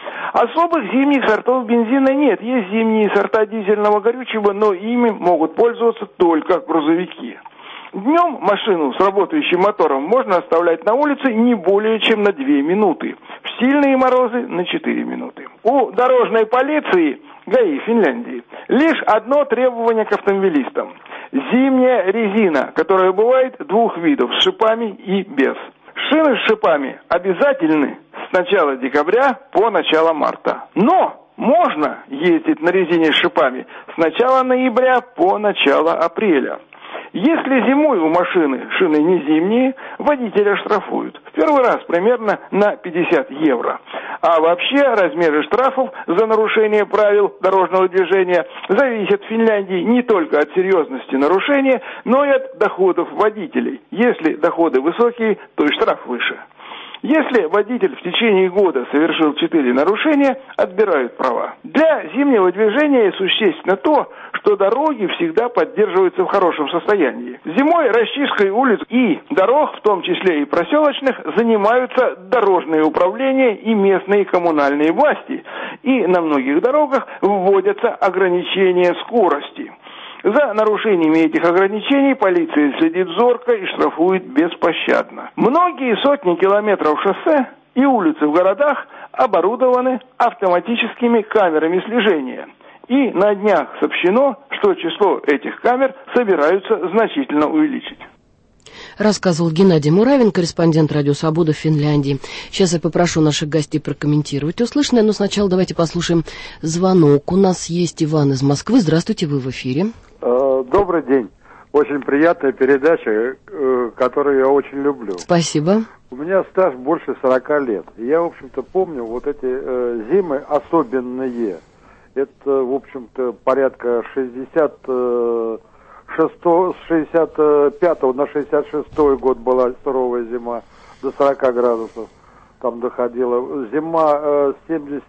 Особых зимних сортов бензина нет. Есть зимние сорта дизельного горючего, но ими могут пользоваться только грузовики. Днем машину с работающим мотором можно оставлять на улице не более чем на 2 минуты. В сильные морозы на 4 минуты. У дорожной полиции ГАИ Финляндии лишь одно требование к автомобилистам. Зимняя резина, которая бывает 2 видов, с шипами и без. Шины с шипами обязательны с начала декабря по начало марта. Но можно ездить на резине с шипами с начала ноября по начало апреля. Если зимой у машины шины не зимние, водителя штрафуют. В первый раз примерно на 50 евро. А вообще размеры штрафов за нарушение правил дорожного движения зависят в Финляндии не только от серьезности нарушения, но и от доходов водителей. Если доходы высокие, то и штраф выше. Если водитель в течение года совершил 4 нарушения, отбирают права. Для зимнего движения существенно то, что дороги всегда поддерживаются в хорошем состоянии. Зимой расчисткой улиц и дорог, в том числе и проселочных, занимаются дорожные управления и местные коммунальные власти. И на многих дорогах вводятся ограничения скорости. За нарушениями этих ограничений полиция следит зорко и штрафует беспощадно. Многие сотни километров шоссе и улицы в городах оборудованы автоматическими камерами слежения. И на днях сообщено, что число этих камер собираются значительно увеличить. Рассказывал Геннадий Муравин, корреспондент «Радио Свобода» в Финляндии. Сейчас я попрошу наших гостей прокомментировать услышанное, но сначала давайте послушаем звонок. У нас есть Иван из Москвы. Здравствуйте, вы в эфире. Добрый день. Очень приятная передача, которую я очень люблю. Спасибо. У меня стаж больше 40 лет. Я, в общем-то, помню вот эти зимы особенные. Это, в общем-то, порядка 65 на 66 год была суровая зима, до 40 градусов там доходила. Зима с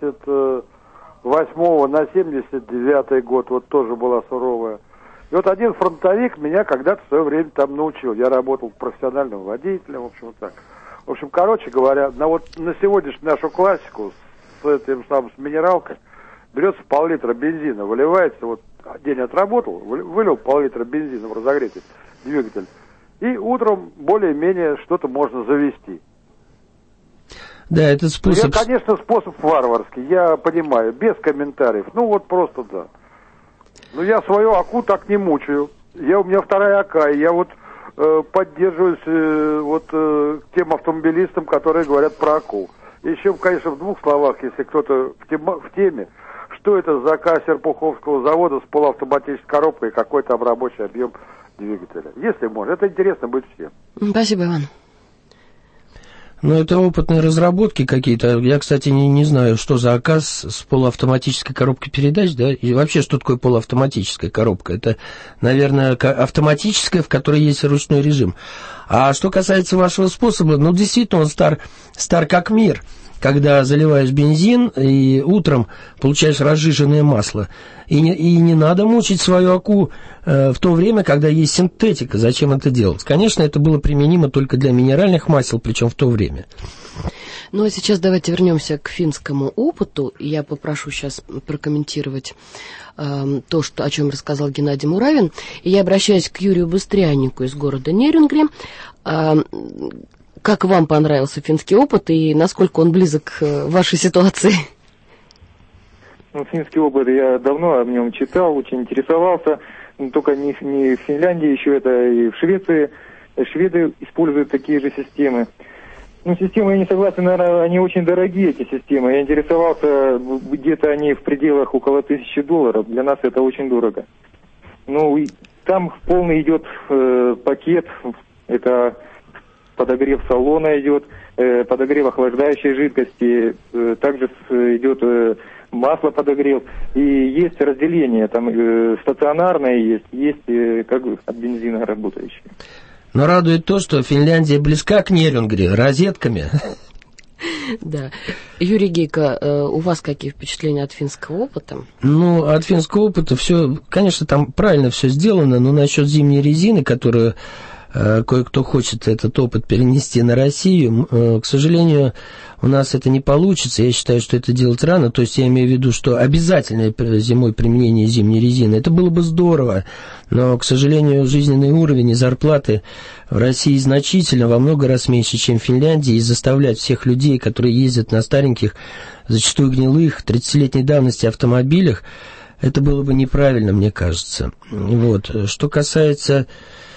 78 на 79 год вот тоже была суровая. И вот один фронтовик меня когда-то в свое время там научил. Я работал профессиональным водителем, в общем, вот так. В общем, короче говоря, на сегодняшнюю нашу классику с минералкой берется пол-литра бензина, выливается, вот день отработал, вылил пол-литра бензина в разогретый двигатель, и утром более-менее что-то можно завести. Да, этот способ... Я, конечно, способ варварский, я понимаю, без комментариев, ну вот просто да. Но я свою АКУ так не мучаю. У меня вторая АК, и я вот поддерживаюсь тем автомобилистам, которые говорят про АКУ. Еще, конечно, в 2 словах, если кто-то в теме, что это за АК Серпуховского завода с полуавтоматической коробкой и какой там рабочий объем двигателя. Если можно, это интересно будет всем. Спасибо, Иван. Ну, это опытные разработки какие-то. Я, кстати, не знаю, что за АК с полуавтоматической коробкой передач, да? И вообще, что такое полуавтоматическая коробка? Это, наверное, автоматическая, в которой есть ручной режим. А что касается вашего способа, ну, действительно, он стар как мир. Когда заливаешь бензин и утром получаешь разжиженное масло. И не надо мучить свою АКУ в то время, когда есть синтетика. Зачем это делать? Конечно, это было применимо только для минеральных масел, причем в то время. Ну, а сейчас давайте вернемся к финскому опыту. Я попрошу сейчас прокомментировать то, о чем рассказал Геннадий Муравин. И я обращаюсь к Юрию Быстряннику из города Нерюнгри. Как вам понравился финский опыт и насколько он близок к вашей ситуации? Ну, финский опыт, я давно о нем читал, очень интересовался. Только не в Финляндии, еще это и в Швеции. Шведы используют такие же системы. Ну, системы, я не согласен, наверное, они очень дорогие, эти системы. Я интересовался, где-то они в пределах около $1000. Для нас это очень дорого. Ну, там полный идет пакет, это... Подогрев салона идет, подогрев охлаждающей жидкости, также идет масло подогрев. И есть разделение, там стационарное есть как бы от бензина работающее. Но радует то, что Финляндия близка к Нерюнгри розетками. Да. Юрий Гейко, у вас какие впечатления от финского опыта? Ну, от финского опыта все, конечно, там правильно все сделано, но насчет зимней резины, которую кое-кто хочет этот опыт перенести на Россию, к сожалению, у нас это не получится. Я считаю, что это делать рано. То есть я имею в виду, что обязательное зимой применение зимней резины, это было бы здорово. Но, к сожалению, жизненный уровень и зарплаты в России значительно, во много раз меньше, чем в Финляндии. И заставлять всех людей, которые ездят на стареньких, зачастую гнилых, 30-летней давности автомобилях, это было бы неправильно, мне кажется. Вот. Что касается...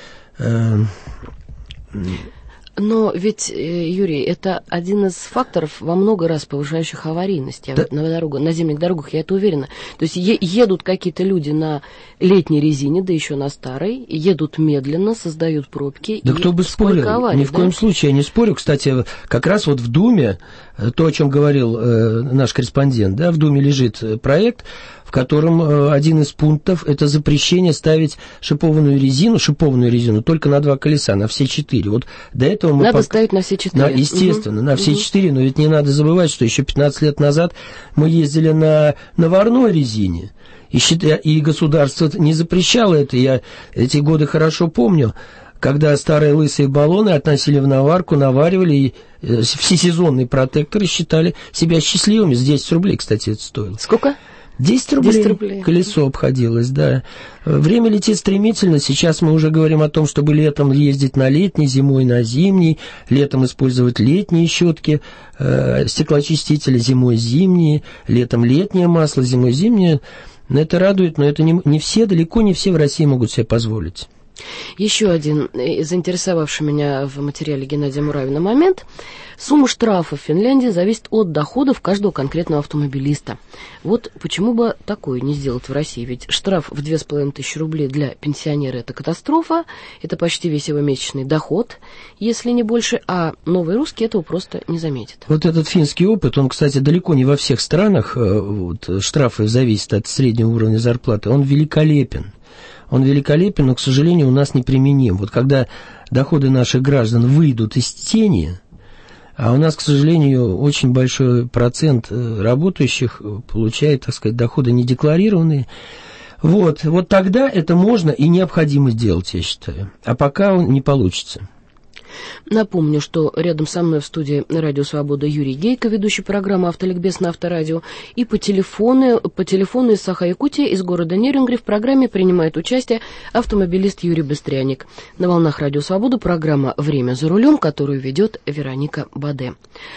Но ведь, Юрий, это один из факторов во много раз повышающих аварийность да. на зимних дорогах, я это уверена. То есть едут какие-то люди на летней резине, да еще на старой, едут медленно, создают пробки. Да кто бы спорил, аварий, ни в коем случае я не спорю. Кстати, как раз вот в Думе, то, о чем говорил наш корреспондент, да, в Думе лежит проект, в котором один из пунктов – это запрещение ставить шипованную резину только на 2 колеса, на все 4. Вот до этого мы... Надо ставить на все 4. Естественно, на все 4, но ведь не надо забывать, что еще 15 лет назад мы ездили на наварной резине, и государство не запрещало это. Я эти годы хорошо помню, когда старые лысые баллоны относили в наварку, наваривали, и всесезонные протекторы считали себя счастливыми. С 10 рублей, кстати, это стоило. Сколько? 10 рублей колесо обходилось, да. Время летит стремительно. Сейчас мы уже говорим о том, чтобы летом ездить на летний, зимой на зимний, летом использовать летние щетки, стеклоочистители, зимой зимние, летом летнее масло, зимой зимнее. Это радует, но это не все, далеко не все в России могут себе позволить. Еще один заинтересовавший меня в материале Геннадия Муравина момент. Сумма штрафов в Финляндии зависит от доходов каждого конкретного автомобилиста. Вот почему бы такое не сделать в России? Ведь штраф в 2500 рублей для пенсионера – это катастрофа, это почти весь его месячный доход, если не больше, а новый русский этого просто не заметит. Вот этот финский опыт, он, кстати, далеко не во всех странах, вот, штрафы зависят от среднего уровня зарплаты, он великолепен. Он великолепен, но, к сожалению, у нас неприменим. Вот когда доходы наших граждан выйдут из тени, а у нас, к сожалению, очень большой процент работающих получает, так сказать, доходы недекларированные, вот тогда это можно и необходимо сделать, я считаю. А пока не получится. Напомню, что рядом со мной в студии «Радио Свобода» Юрий Гейко, ведущий программы «Автоликбез» на Авторадио, и по телефону из Саха-Якутии, из города Нерюнгри, в программе принимает участие автомобилист Юрий Быстряник. На волнах «Радио Свобода» программа «Время за рулем», которую ведет Вероника Баде.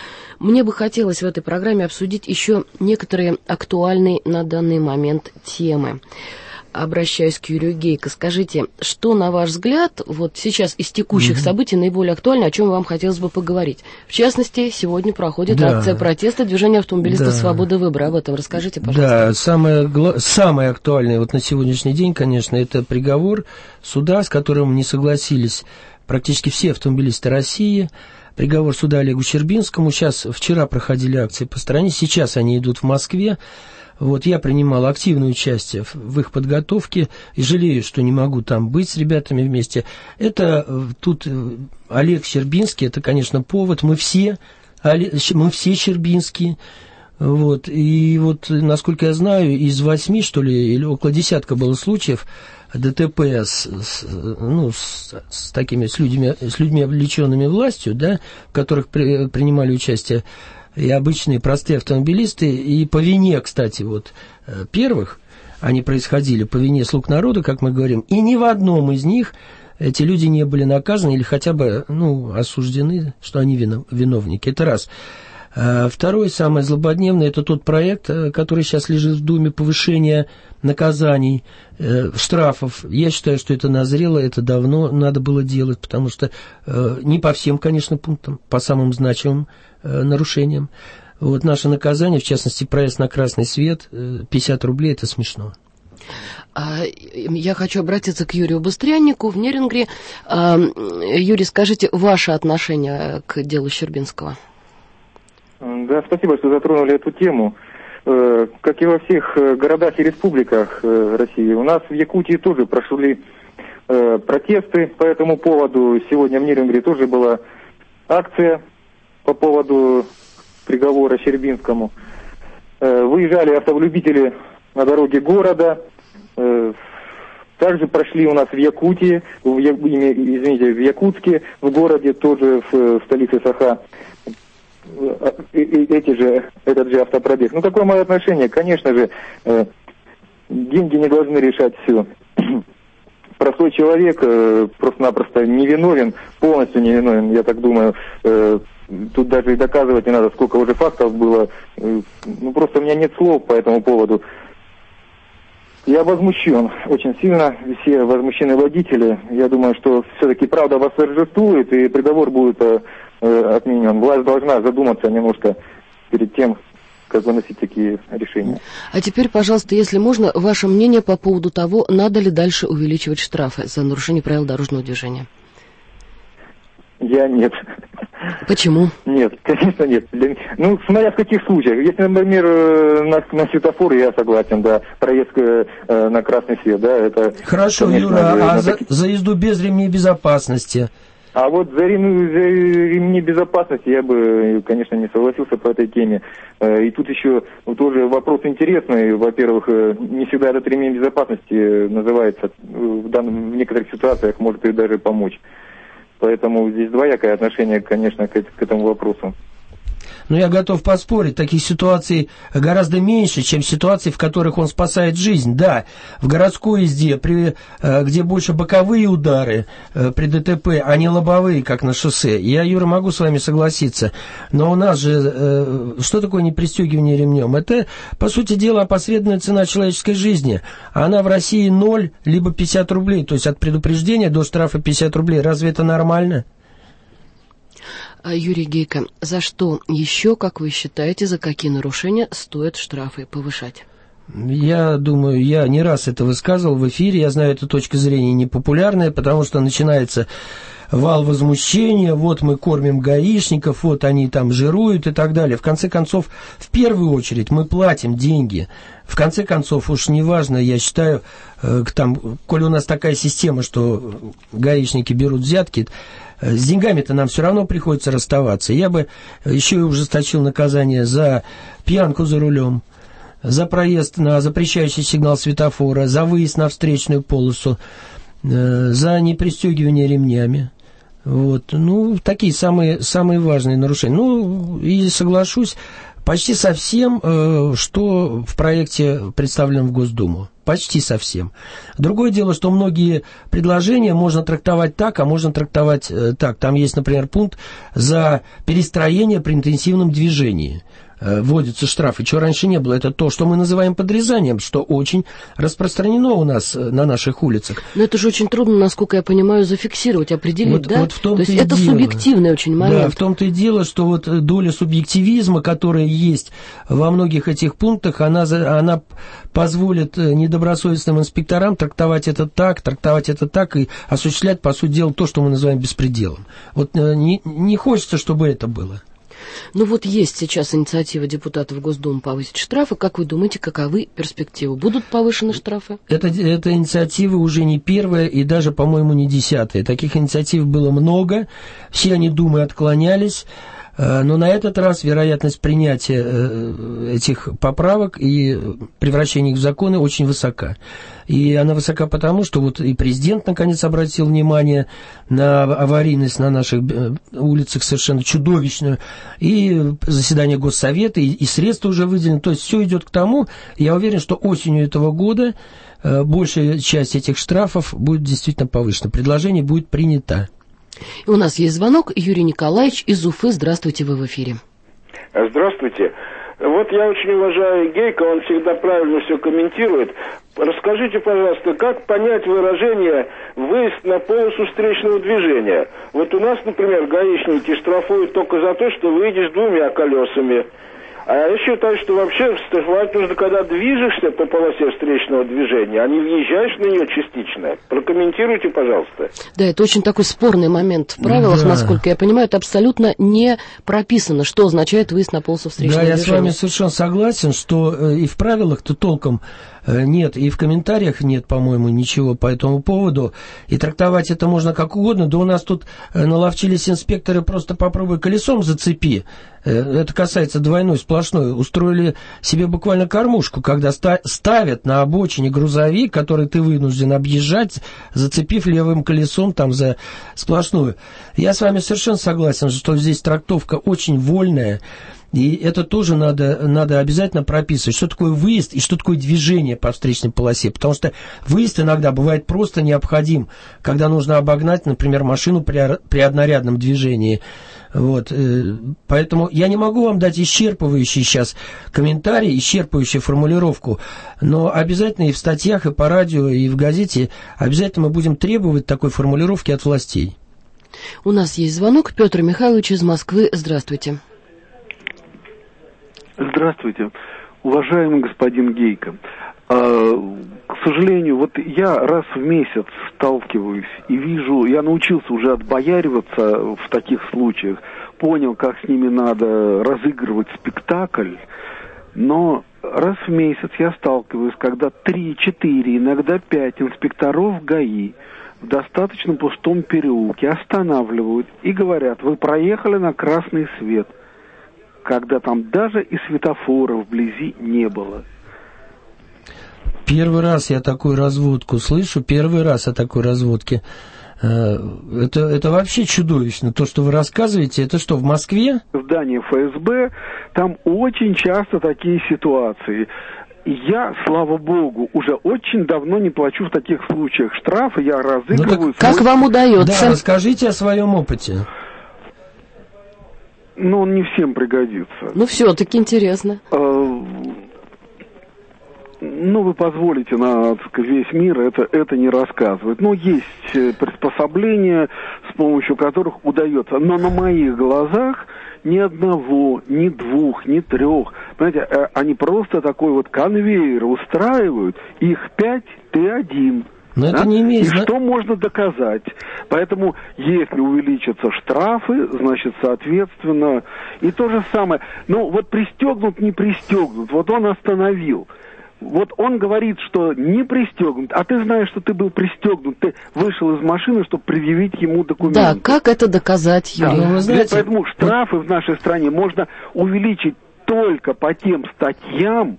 Мне бы хотелось в этой программе обсудить еще некоторые актуальные на данный момент темы. Обращаюсь к Юрию Гейко. Скажите, что, на ваш взгляд, вот сейчас из текущих событий наиболее актуально, о чем вам хотелось бы поговорить? В частности, сегодня проходит акция протеста движения автомобилистов «Свобода выбора». Об этом расскажите, пожалуйста. Да, самое актуальное вот на сегодняшний день, конечно, это приговор суда, с которым не согласились практически все автомобилисты России. Приговор суда Олегу Щербинскому. Вчера проходили акции по стране, сейчас они идут в Москве. Вот, я принимал активное участие в их подготовке и жалею, что не могу там быть с ребятами вместе. Это тут Олег Щербинский, это, конечно, повод. Мы все щербинские. Вот, и вот, насколько я знаю, из 8, что ли, или около десятка было случаев ДТП с людьми, облеченными властью, да, в которых принимали участие и обычные простые автомобилисты, и по вине, кстати, вот первых, они происходили по вине слуг народа, как мы говорим, и ни в одном из них эти люди не были наказаны или хотя бы, осуждены, что они виновники. Это раз. Второй, самое злободневное, это тот проект, который сейчас лежит в Думе, повышение наказаний, штрафов. Я считаю, что это назрело, это давно надо было делать, потому что не по всем, конечно, пунктам, по самым значимым нарушениям. Вот наше наказание, в частности, проезд на красный свет, 50 рублей, это смешно. Я хочу обратиться к Юрию Быстрянику в Нерюнгри. Юрий, скажите, ваше отношение к делу Щербинского? Да, спасибо, что затронули эту тему. Как и во всех городах и республиках России, у нас в Якутии тоже прошли протесты по этому поводу. Сегодня в Нерюнгри тоже была акция по поводу приговора Щербинскому. Выезжали автолюбители на дороге города. Также прошли у нас в Якутии, в Якутске, в городе, тоже в столице Саха. Этот же автопробег. Ну, какое мое отношение? Конечно же, деньги не должны решать все. Простой человек просто-напросто невиновен, полностью невиновен, я так думаю. Тут даже и доказывать не надо, сколько уже фактов было. Ну, просто у меня нет слов по этому поводу. Я возмущен очень сильно, все возмущены водители. Я думаю, что все-таки правда восторжествует, и приговор будет отменен. Власть должна задуматься немножко перед тем, как выносить такие решения. А теперь, пожалуйста, если можно, ваше мнение по поводу того, надо ли дальше увеличивать штрафы за нарушение правил дорожного движения? Я нет. Почему? Нет, конечно нет. Ну, смотря в каких случаях. Если, например, на светофоре, я согласен, да, проезд на красный свет, да, это... Хорошо, конечно, Юра, за езду без ремней безопасности? А вот за ремни безопасности я бы, конечно, не согласился по этой теме. И тут еще тоже вопрос интересный. Во-первых, не всегда этот ремень безопасности называется, в некоторых ситуациях может и даже помочь. Поэтому здесь двоякое отношение, конечно, к этому вопросу. Но я готов поспорить, таких ситуаций гораздо меньше, чем ситуации, в которых он спасает жизнь. Да, в городской езде, где больше боковые удары при ДТП, а не лобовые, как на шоссе. Я, Юра, могу с вами согласиться. Но у нас же, что такое непристегивание ремнем? Это, по сути дела, опосредованная цена человеческой жизни. Она в России 0, либо 50 рублей. То есть от предупреждения до штрафа 50 рублей. Разве это нормально? Юрий Гейко, за что еще, как вы считаете, за какие нарушения стоит штрафы повышать? Я думаю, я не раз это высказывал в эфире, я знаю, эта точка зрения непопулярная, потому что начинается вал возмущения, вот мы кормим гаишников, вот они там жируют и так далее. В конце концов, в первую очередь мы платим деньги. В конце концов, уж неважно, я считаю, коль у нас такая система, что гаишники берут взятки, с деньгами-то нам все равно приходится расставаться. Я бы еще и ужесточил наказание за пьянку за рулем, за проезд на запрещающий сигнал светофора, за выезд на встречную полосу, за непристегивание ремнями. Вот. Ну, такие самые важные нарушения. Ну, и соглашусь почти со всем, что в проекте представлено в Госдуму. Почти со всем. Другое дело, что многие предложения можно трактовать так, а можно трактовать так. Там есть, например, пункт за перестроение при интенсивном движении. Вводятся штрафы, чего раньше не было. Это то, что мы называем подрезанием, что очень распространено у нас на наших улицах. Но это же очень трудно, насколько я понимаю, зафиксировать, определить, вот, да? Вот в том-то то есть это дело. Субъективный очень момент. Да, в том-то и дело, что вот доля субъективизма, которая есть во многих этих пунктах, она позволит недобросовестным инспекторам трактовать это так и осуществлять, по сути дела, то, что мы называем беспределом. Вот не хочется, чтобы это было. Ну вот есть сейчас инициатива депутатов Госдумы повысить штрафы. Как вы думаете, каковы перспективы? Будут повышены штрафы? Эта инициатива уже не первая и даже, по-моему, не 10-я. Таких инициатив было много. Все они, думаю, отклонялись. Но на этот раз вероятность принятия этих поправок и превращения их в законы очень высока. И она высока потому, что вот и президент наконец обратил внимание на аварийность на наших улицах совершенно чудовищную, и заседание Госсовета, и средства уже выделены. То есть все идет к тому, я уверен, что осенью этого года большая часть этих штрафов будет действительно повышена. Предложение будет принято. И у нас есть звонок. Юрий Николаевич из Уфы. Здравствуйте, вы в эфире. Здравствуйте. Вот я очень уважаю Гейко, он всегда правильно все комментирует. Расскажите, пожалуйста, как понять выражение «выезд на полосу встречного движения»? Вот у нас, например, гаишники штрафуют только за то, что выйдешь двумя колесами. А я считаю, что вообще штрафовать нужно, когда движешься по полосе встречного движения, а не въезжаешь на нее частично. Прокомментируйте, пожалуйста. Да, это очень такой спорный момент в правилах, насколько я понимаю. Это абсолютно не прописано, что означает выезд на полосу встречного движения. Да, я с вами совершенно согласен, что и в правилах-то толком нет, и в комментариях нет, по-моему, ничего по этому поводу. И трактовать это можно как угодно. Да у нас тут наловчились инспекторы, просто попробуй колесом зацепи. Это касается двойной, сплошной. Устроили себе буквально кормушку, когда ставят на обочине грузовик, который ты вынужден объезжать, зацепив левым колесом там за сплошную. Я с вами совершенно согласен, что здесь трактовка очень вольная. И это тоже надо обязательно прописывать, что такое выезд и что такое движение по встречной полосе. Потому что выезд иногда бывает просто необходим, когда нужно обогнать, например, машину при однорядном движении. Вот. Поэтому я не могу вам дать исчерпывающий сейчас комментарий, исчерпывающую формулировку, но обязательно и в статьях, и по радио, и в газете обязательно мы будем требовать такой формулировки от властей. У нас есть звонок. Петр Михайлович из Москвы. Здравствуйте. Здравствуйте, уважаемый господин Гейко. К сожалению, вот я раз в месяц сталкиваюсь и вижу, я научился уже отбояриваться в таких случаях, понял, как с ними надо разыгрывать спектакль, но раз в месяц я сталкиваюсь, когда 3, 4, иногда 5 инспекторов ГАИ в достаточно пустом переулке останавливают и говорят: вы проехали на красный свет, когда там даже и светофора вблизи не было. Первый раз я такую разводку слышу, первый раз о такой разводке. Это вообще чудовищно. То, что вы рассказываете, это что, в Москве? Здание ФСБ, там очень часто такие ситуации. И я, слава богу, уже очень давно не плачу в таких случаях штрафы, я разыгрываю... Ну, как вам удается? Да, расскажите о своем опыте. Но он не всем пригодится. Ну, все-таки интересно. Ну, вы позволите на весь мир это не рассказывать. Но есть приспособления, с помощью которых удается. Но на моих глазах ни одного, ни двух, ни трех. Понимаете, они просто такой вот конвейер устраивают. Их 5, ты 1. Но это не имеет... И что можно доказать? Поэтому, если увеличатся штрафы, значит, соответственно... И то же самое. Ну, вот пристегнут, не пристегнут. Вот он остановил. Вот он говорит, что не пристегнут, а ты знаешь, что ты был пристегнут. Ты вышел из машины, чтобы предъявить ему документы. Да, как это доказать, Юрий? Да. Знаете, поэтому штрафы в нашей стране можно увеличить только по тем статьям,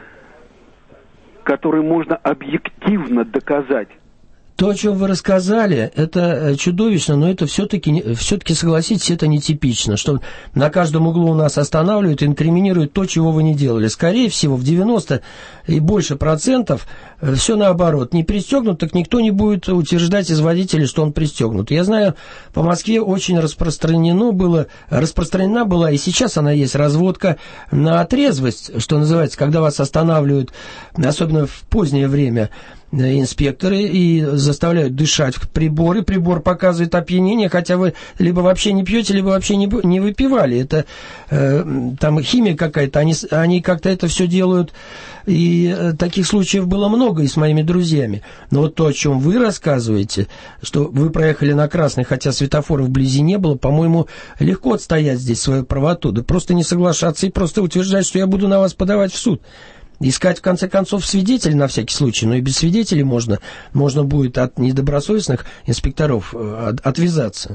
которые можно объективно доказать. То, о чем вы рассказали, это чудовищно, но это все-таки, согласитесь, это нетипично, что на каждом углу у нас останавливают и инкриминируют то, чего вы не делали. Скорее всего, в 90 и больше процентов все наоборот. Не пристегнут, так никто не будет утверждать из водителей, что он пристегнут. Я знаю, по Москве очень распространена была, и сейчас она есть, разводка на трезвость, что называется, когда вас останавливают, особенно в позднее время, инспекторы, и заставляют дышать в прибор, и прибор показывает опьянение, хотя вы либо вообще не пьете, либо вообще не выпивали. Это там химия какая-то, они как-то это все делают, и таких случаев было много и с моими друзьями. Но вот то, о чем вы рассказываете, что вы проехали на красный, хотя светофора вблизи не было, по-моему, легко отстоять здесь свою правоту, да просто не соглашаться и просто утверждать, что я буду на вас подавать в суд. Искать, в конце концов, свидетелей на всякий случай, но и без свидетелей можно будет от недобросовестных инспекторов отвязаться.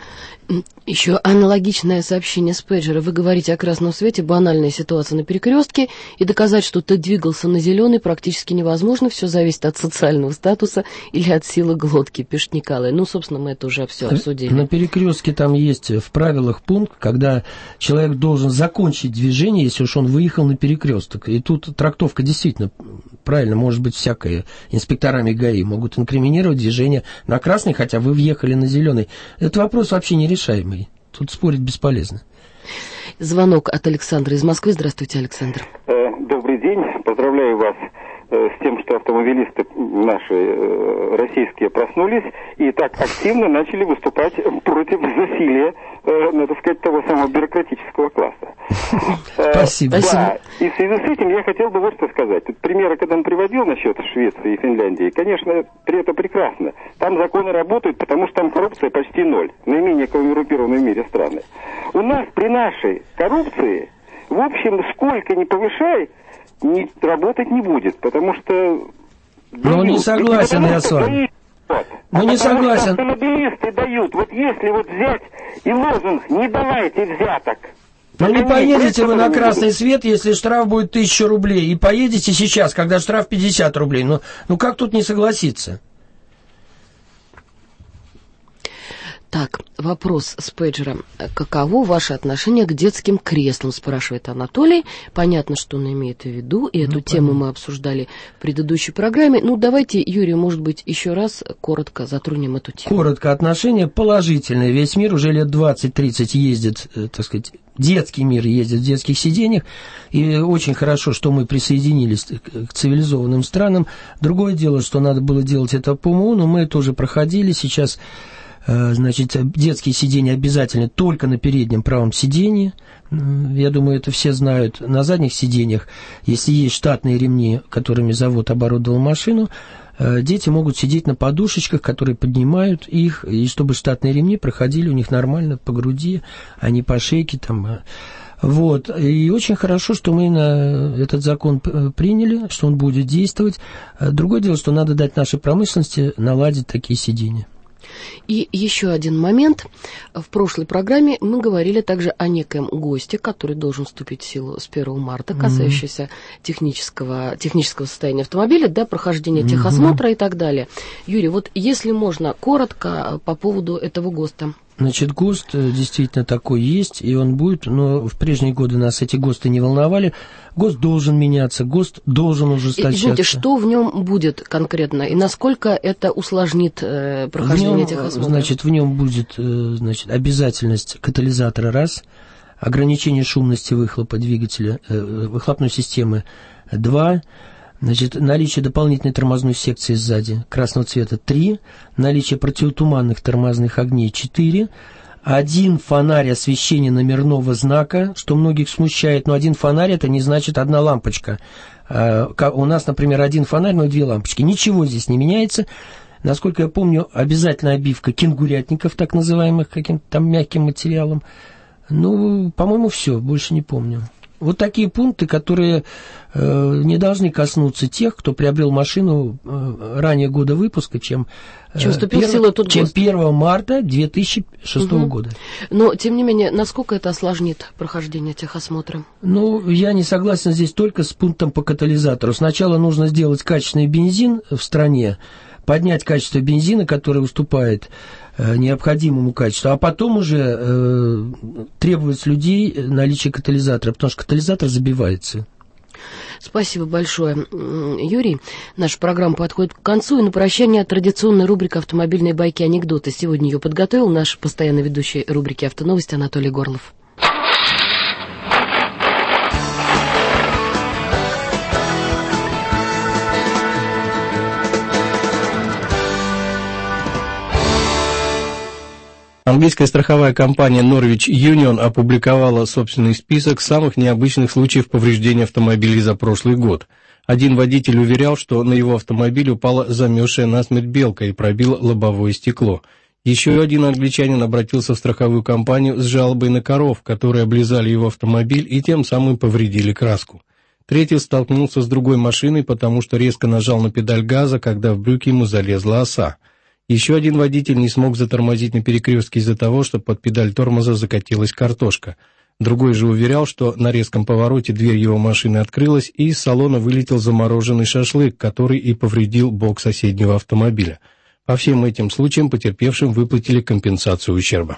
Еще аналогичное сообщение с пейджера. Вы говорите о красном свете, банальная ситуация на перекрестке, и доказать, что ты двигался на зеленый, практически невозможно. Все зависит от социального статуса или от силы глотки, пишет Николай. Ну, собственно, мы это уже все обсудили. На перекрестке там есть в правилах пункт, когда человек должен закончить движение, если уж он выехал на перекресток. И тут трактовка действительно правильно, может быть всякое. Инспекторами ГАИ могут инкриминировать движение на красный, хотя вы въехали на зеленый. Этот вопрос вообще нерешаемый. Тут спорить бесполезно. Звонок от Александра из Москвы. Здравствуйте, Александр. Добрый день. Поздравляю вас с тем, что автомобилисты наши российские проснулись и так активно начали выступать против засилия, надо сказать, того самого бюрократического класса. Спасибо. Да, и в связи с этим я хотел бы вот что сказать. Тут примеры, когда он приводил насчет Швеции и Финляндии, конечно, это прекрасно. Там законы работают, потому что там коррупция почти ноль. Наименее коррумпированные в мире страны. У нас при нашей коррупции, в общем, сколько ни повышай, работать не будет, потому что... Ну, не согласен я с вами. Ну, не согласен. Автомобилисты дают. Вот если вот взять и лозунг «не давайте взяток». Ну, не поедете вы на красный свет, если штраф будет 1000 рублей, и поедете сейчас, когда штраф 50 рублей. Ну как тут не согласиться? Так, вопрос с пейджера. Каково ваше отношение к детским креслам, спрашивает Анатолий. Понятно, что он имеет в виду, и эту тему мы обсуждали в предыдущей программе. Ну, давайте, Юрий, может быть, еще раз коротко затронем эту тему. Коротко, отношение положительное. Весь мир уже лет 20-30 ездит, так сказать, детский мир ездит в детских сиденьях, и очень хорошо, что мы присоединились к цивилизованным странам. Другое дело, что надо было делать это по уму, но мы это уже проходили. Сейчас... Значит, детские сиденья обязательны только на переднем правом сиденье. Я думаю, это все знают. На задних сиденьях, если есть штатные ремни, которыми завод оборудовал машину, дети могут сидеть на подушечках, которые поднимают их, и чтобы штатные ремни проходили у них нормально по груди, а не по шейке там. Вот. И очень хорошо, что мы этот закон приняли, что он будет действовать. Другое дело, что надо дать нашей промышленности наладить такие сиденья. И еще один момент. В прошлой программе мы говорили также о некоем госте, который должен вступить в силу с 1 марта, касающийся технического состояния автомобиля, да, прохождения техосмотра и так далее. Юрий, вот если можно, коротко по поводу этого ГОСТа. Значит, ГОСТ действительно такой есть, и он будет, но в прежние годы нас эти ГОСТы не волновали. ГОСТ должен меняться, ГОСТ должен ужесточаться. Извините, что в нем будет конкретно, и насколько это усложнит прохождение техосмотра? Значит, в нем будет обязательность катализатора раз, ограничение шумности выхлопа двигателя, выхлопной системы 2, значит, наличие дополнительной тормозной секции сзади красного цвета 3, наличие противотуманных тормозных огней 4, 1 фонарь освещения номерного знака, что многих смущает, но 1 фонарь это не значит 1 лампочка. У нас, например, 1 фонарь, но 2 лампочки. Ничего здесь не меняется. Насколько я помню, обязательно обивка кенгурятников, так называемых, каким-то там мягким материалом. Ну, по-моему, все, больше не помню. Вот такие пункты, которые не должны коснуться тех, кто приобрел машину ранее года выпуска, чем вступил в силу этот ГОСТ. 1 марта 2006 года. Но, тем не менее, насколько это осложнит прохождение техосмотра? Ну, я не согласен здесь только с пунктом по катализатору. Сначала нужно сделать качественный бензин в стране, поднять качество бензина, который уступает необходимому качеству, а потом уже требовать с людей наличие катализатора, потому что катализатор забивается. Спасибо большое, Юрий. Наша программа подходит к концу, и на прощание традиционная рубрика «Автомобильные байки, анекдоты». Сегодня ее подготовил наш постоянно ведущий рубрики «Автоновости» Анатолий Горлов. Английская страховая компания Norwich Union опубликовала собственный список самых необычных случаев повреждения автомобилей за прошлый год. Один водитель уверял, что на его автомобиль упала замерзшая насмерть белка и пробила лобовое стекло. Еще один англичанин обратился в страховую компанию с жалобой на коров, которые облизали его автомобиль и тем самым повредили краску. Третий столкнулся с другой машиной, потому что резко нажал на педаль газа, когда в брюки ему залезла оса. Еще один водитель не смог затормозить на перекрестке из-за того, что под педаль тормоза закатилась картошка. Другой же уверял, что на резком повороте дверь его машины открылась, и из салона вылетел замороженный шашлык, который и повредил бок соседнего автомобиля. По всем этим случаям потерпевшим выплатили компенсацию ущерба.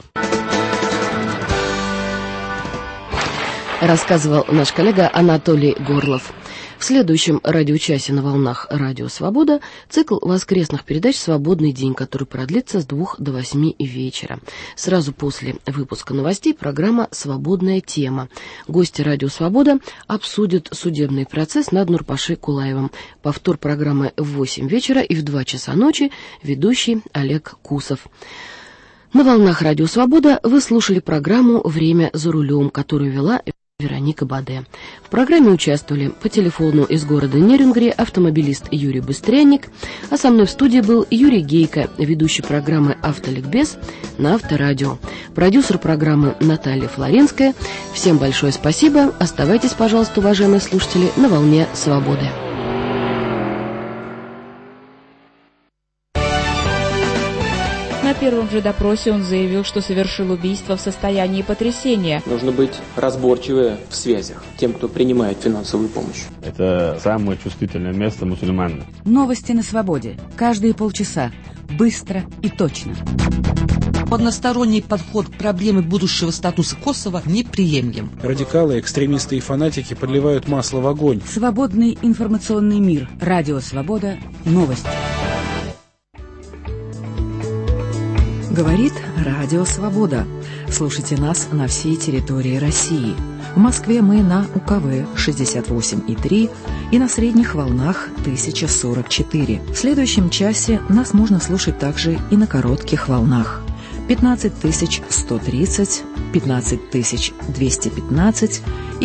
Рассказывал наш коллега Анатолий Горлов. В следующем радиочасе на волнах «Радио Свобода» цикл воскресных передач «Свободный день», который продлится с 2 до 8 вечера. Сразу после выпуска новостей программа «Свободная тема». Гости «Радио Свобода» обсудят судебный процесс над Нурпашей Кулаевым. Повтор программы в 8 вечера и в 2 часа ночи ведущий Олег Кусов. На волнах «Радио Свобода» вы слушали программу «Время за рулем», которую вела Вероника Баде. В программе участвовали по телефону из города Нерюнгри автомобилист Юрий Быстрянник, а со мной в студии был Юрий Гейко, ведущий программы «Автоликбез» на Авторадио. Продюсер программы Наталья Флоренская. Всем большое спасибо. Оставайтесь, пожалуйста, уважаемые слушатели, на волне свободы. На первом же допросе он заявил, что совершил убийство в состоянии потрясения. Нужно быть разборчивым в связях тем, кто принимает финансовую помощь. Это самое чувствительное место мусульман. Новости на свободе. Каждые полчаса. Быстро и точно. Односторонний подход к проблеме будущего статуса Косово неприемлем. Радикалы, экстремисты и фанатики подливают масло в огонь. Свободный информационный мир. Радио «Свобода». Новости. Говорит Радио «Свобода». Слушайте нас на всей территории России. В Москве мы на УКВ 68,3 и на средних волнах 1044. В следующем часе нас можно слушать также и на коротких волнах. 15130, 15215 и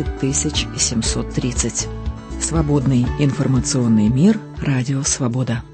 17730. Свободный информационный мир. Радио «Свобода».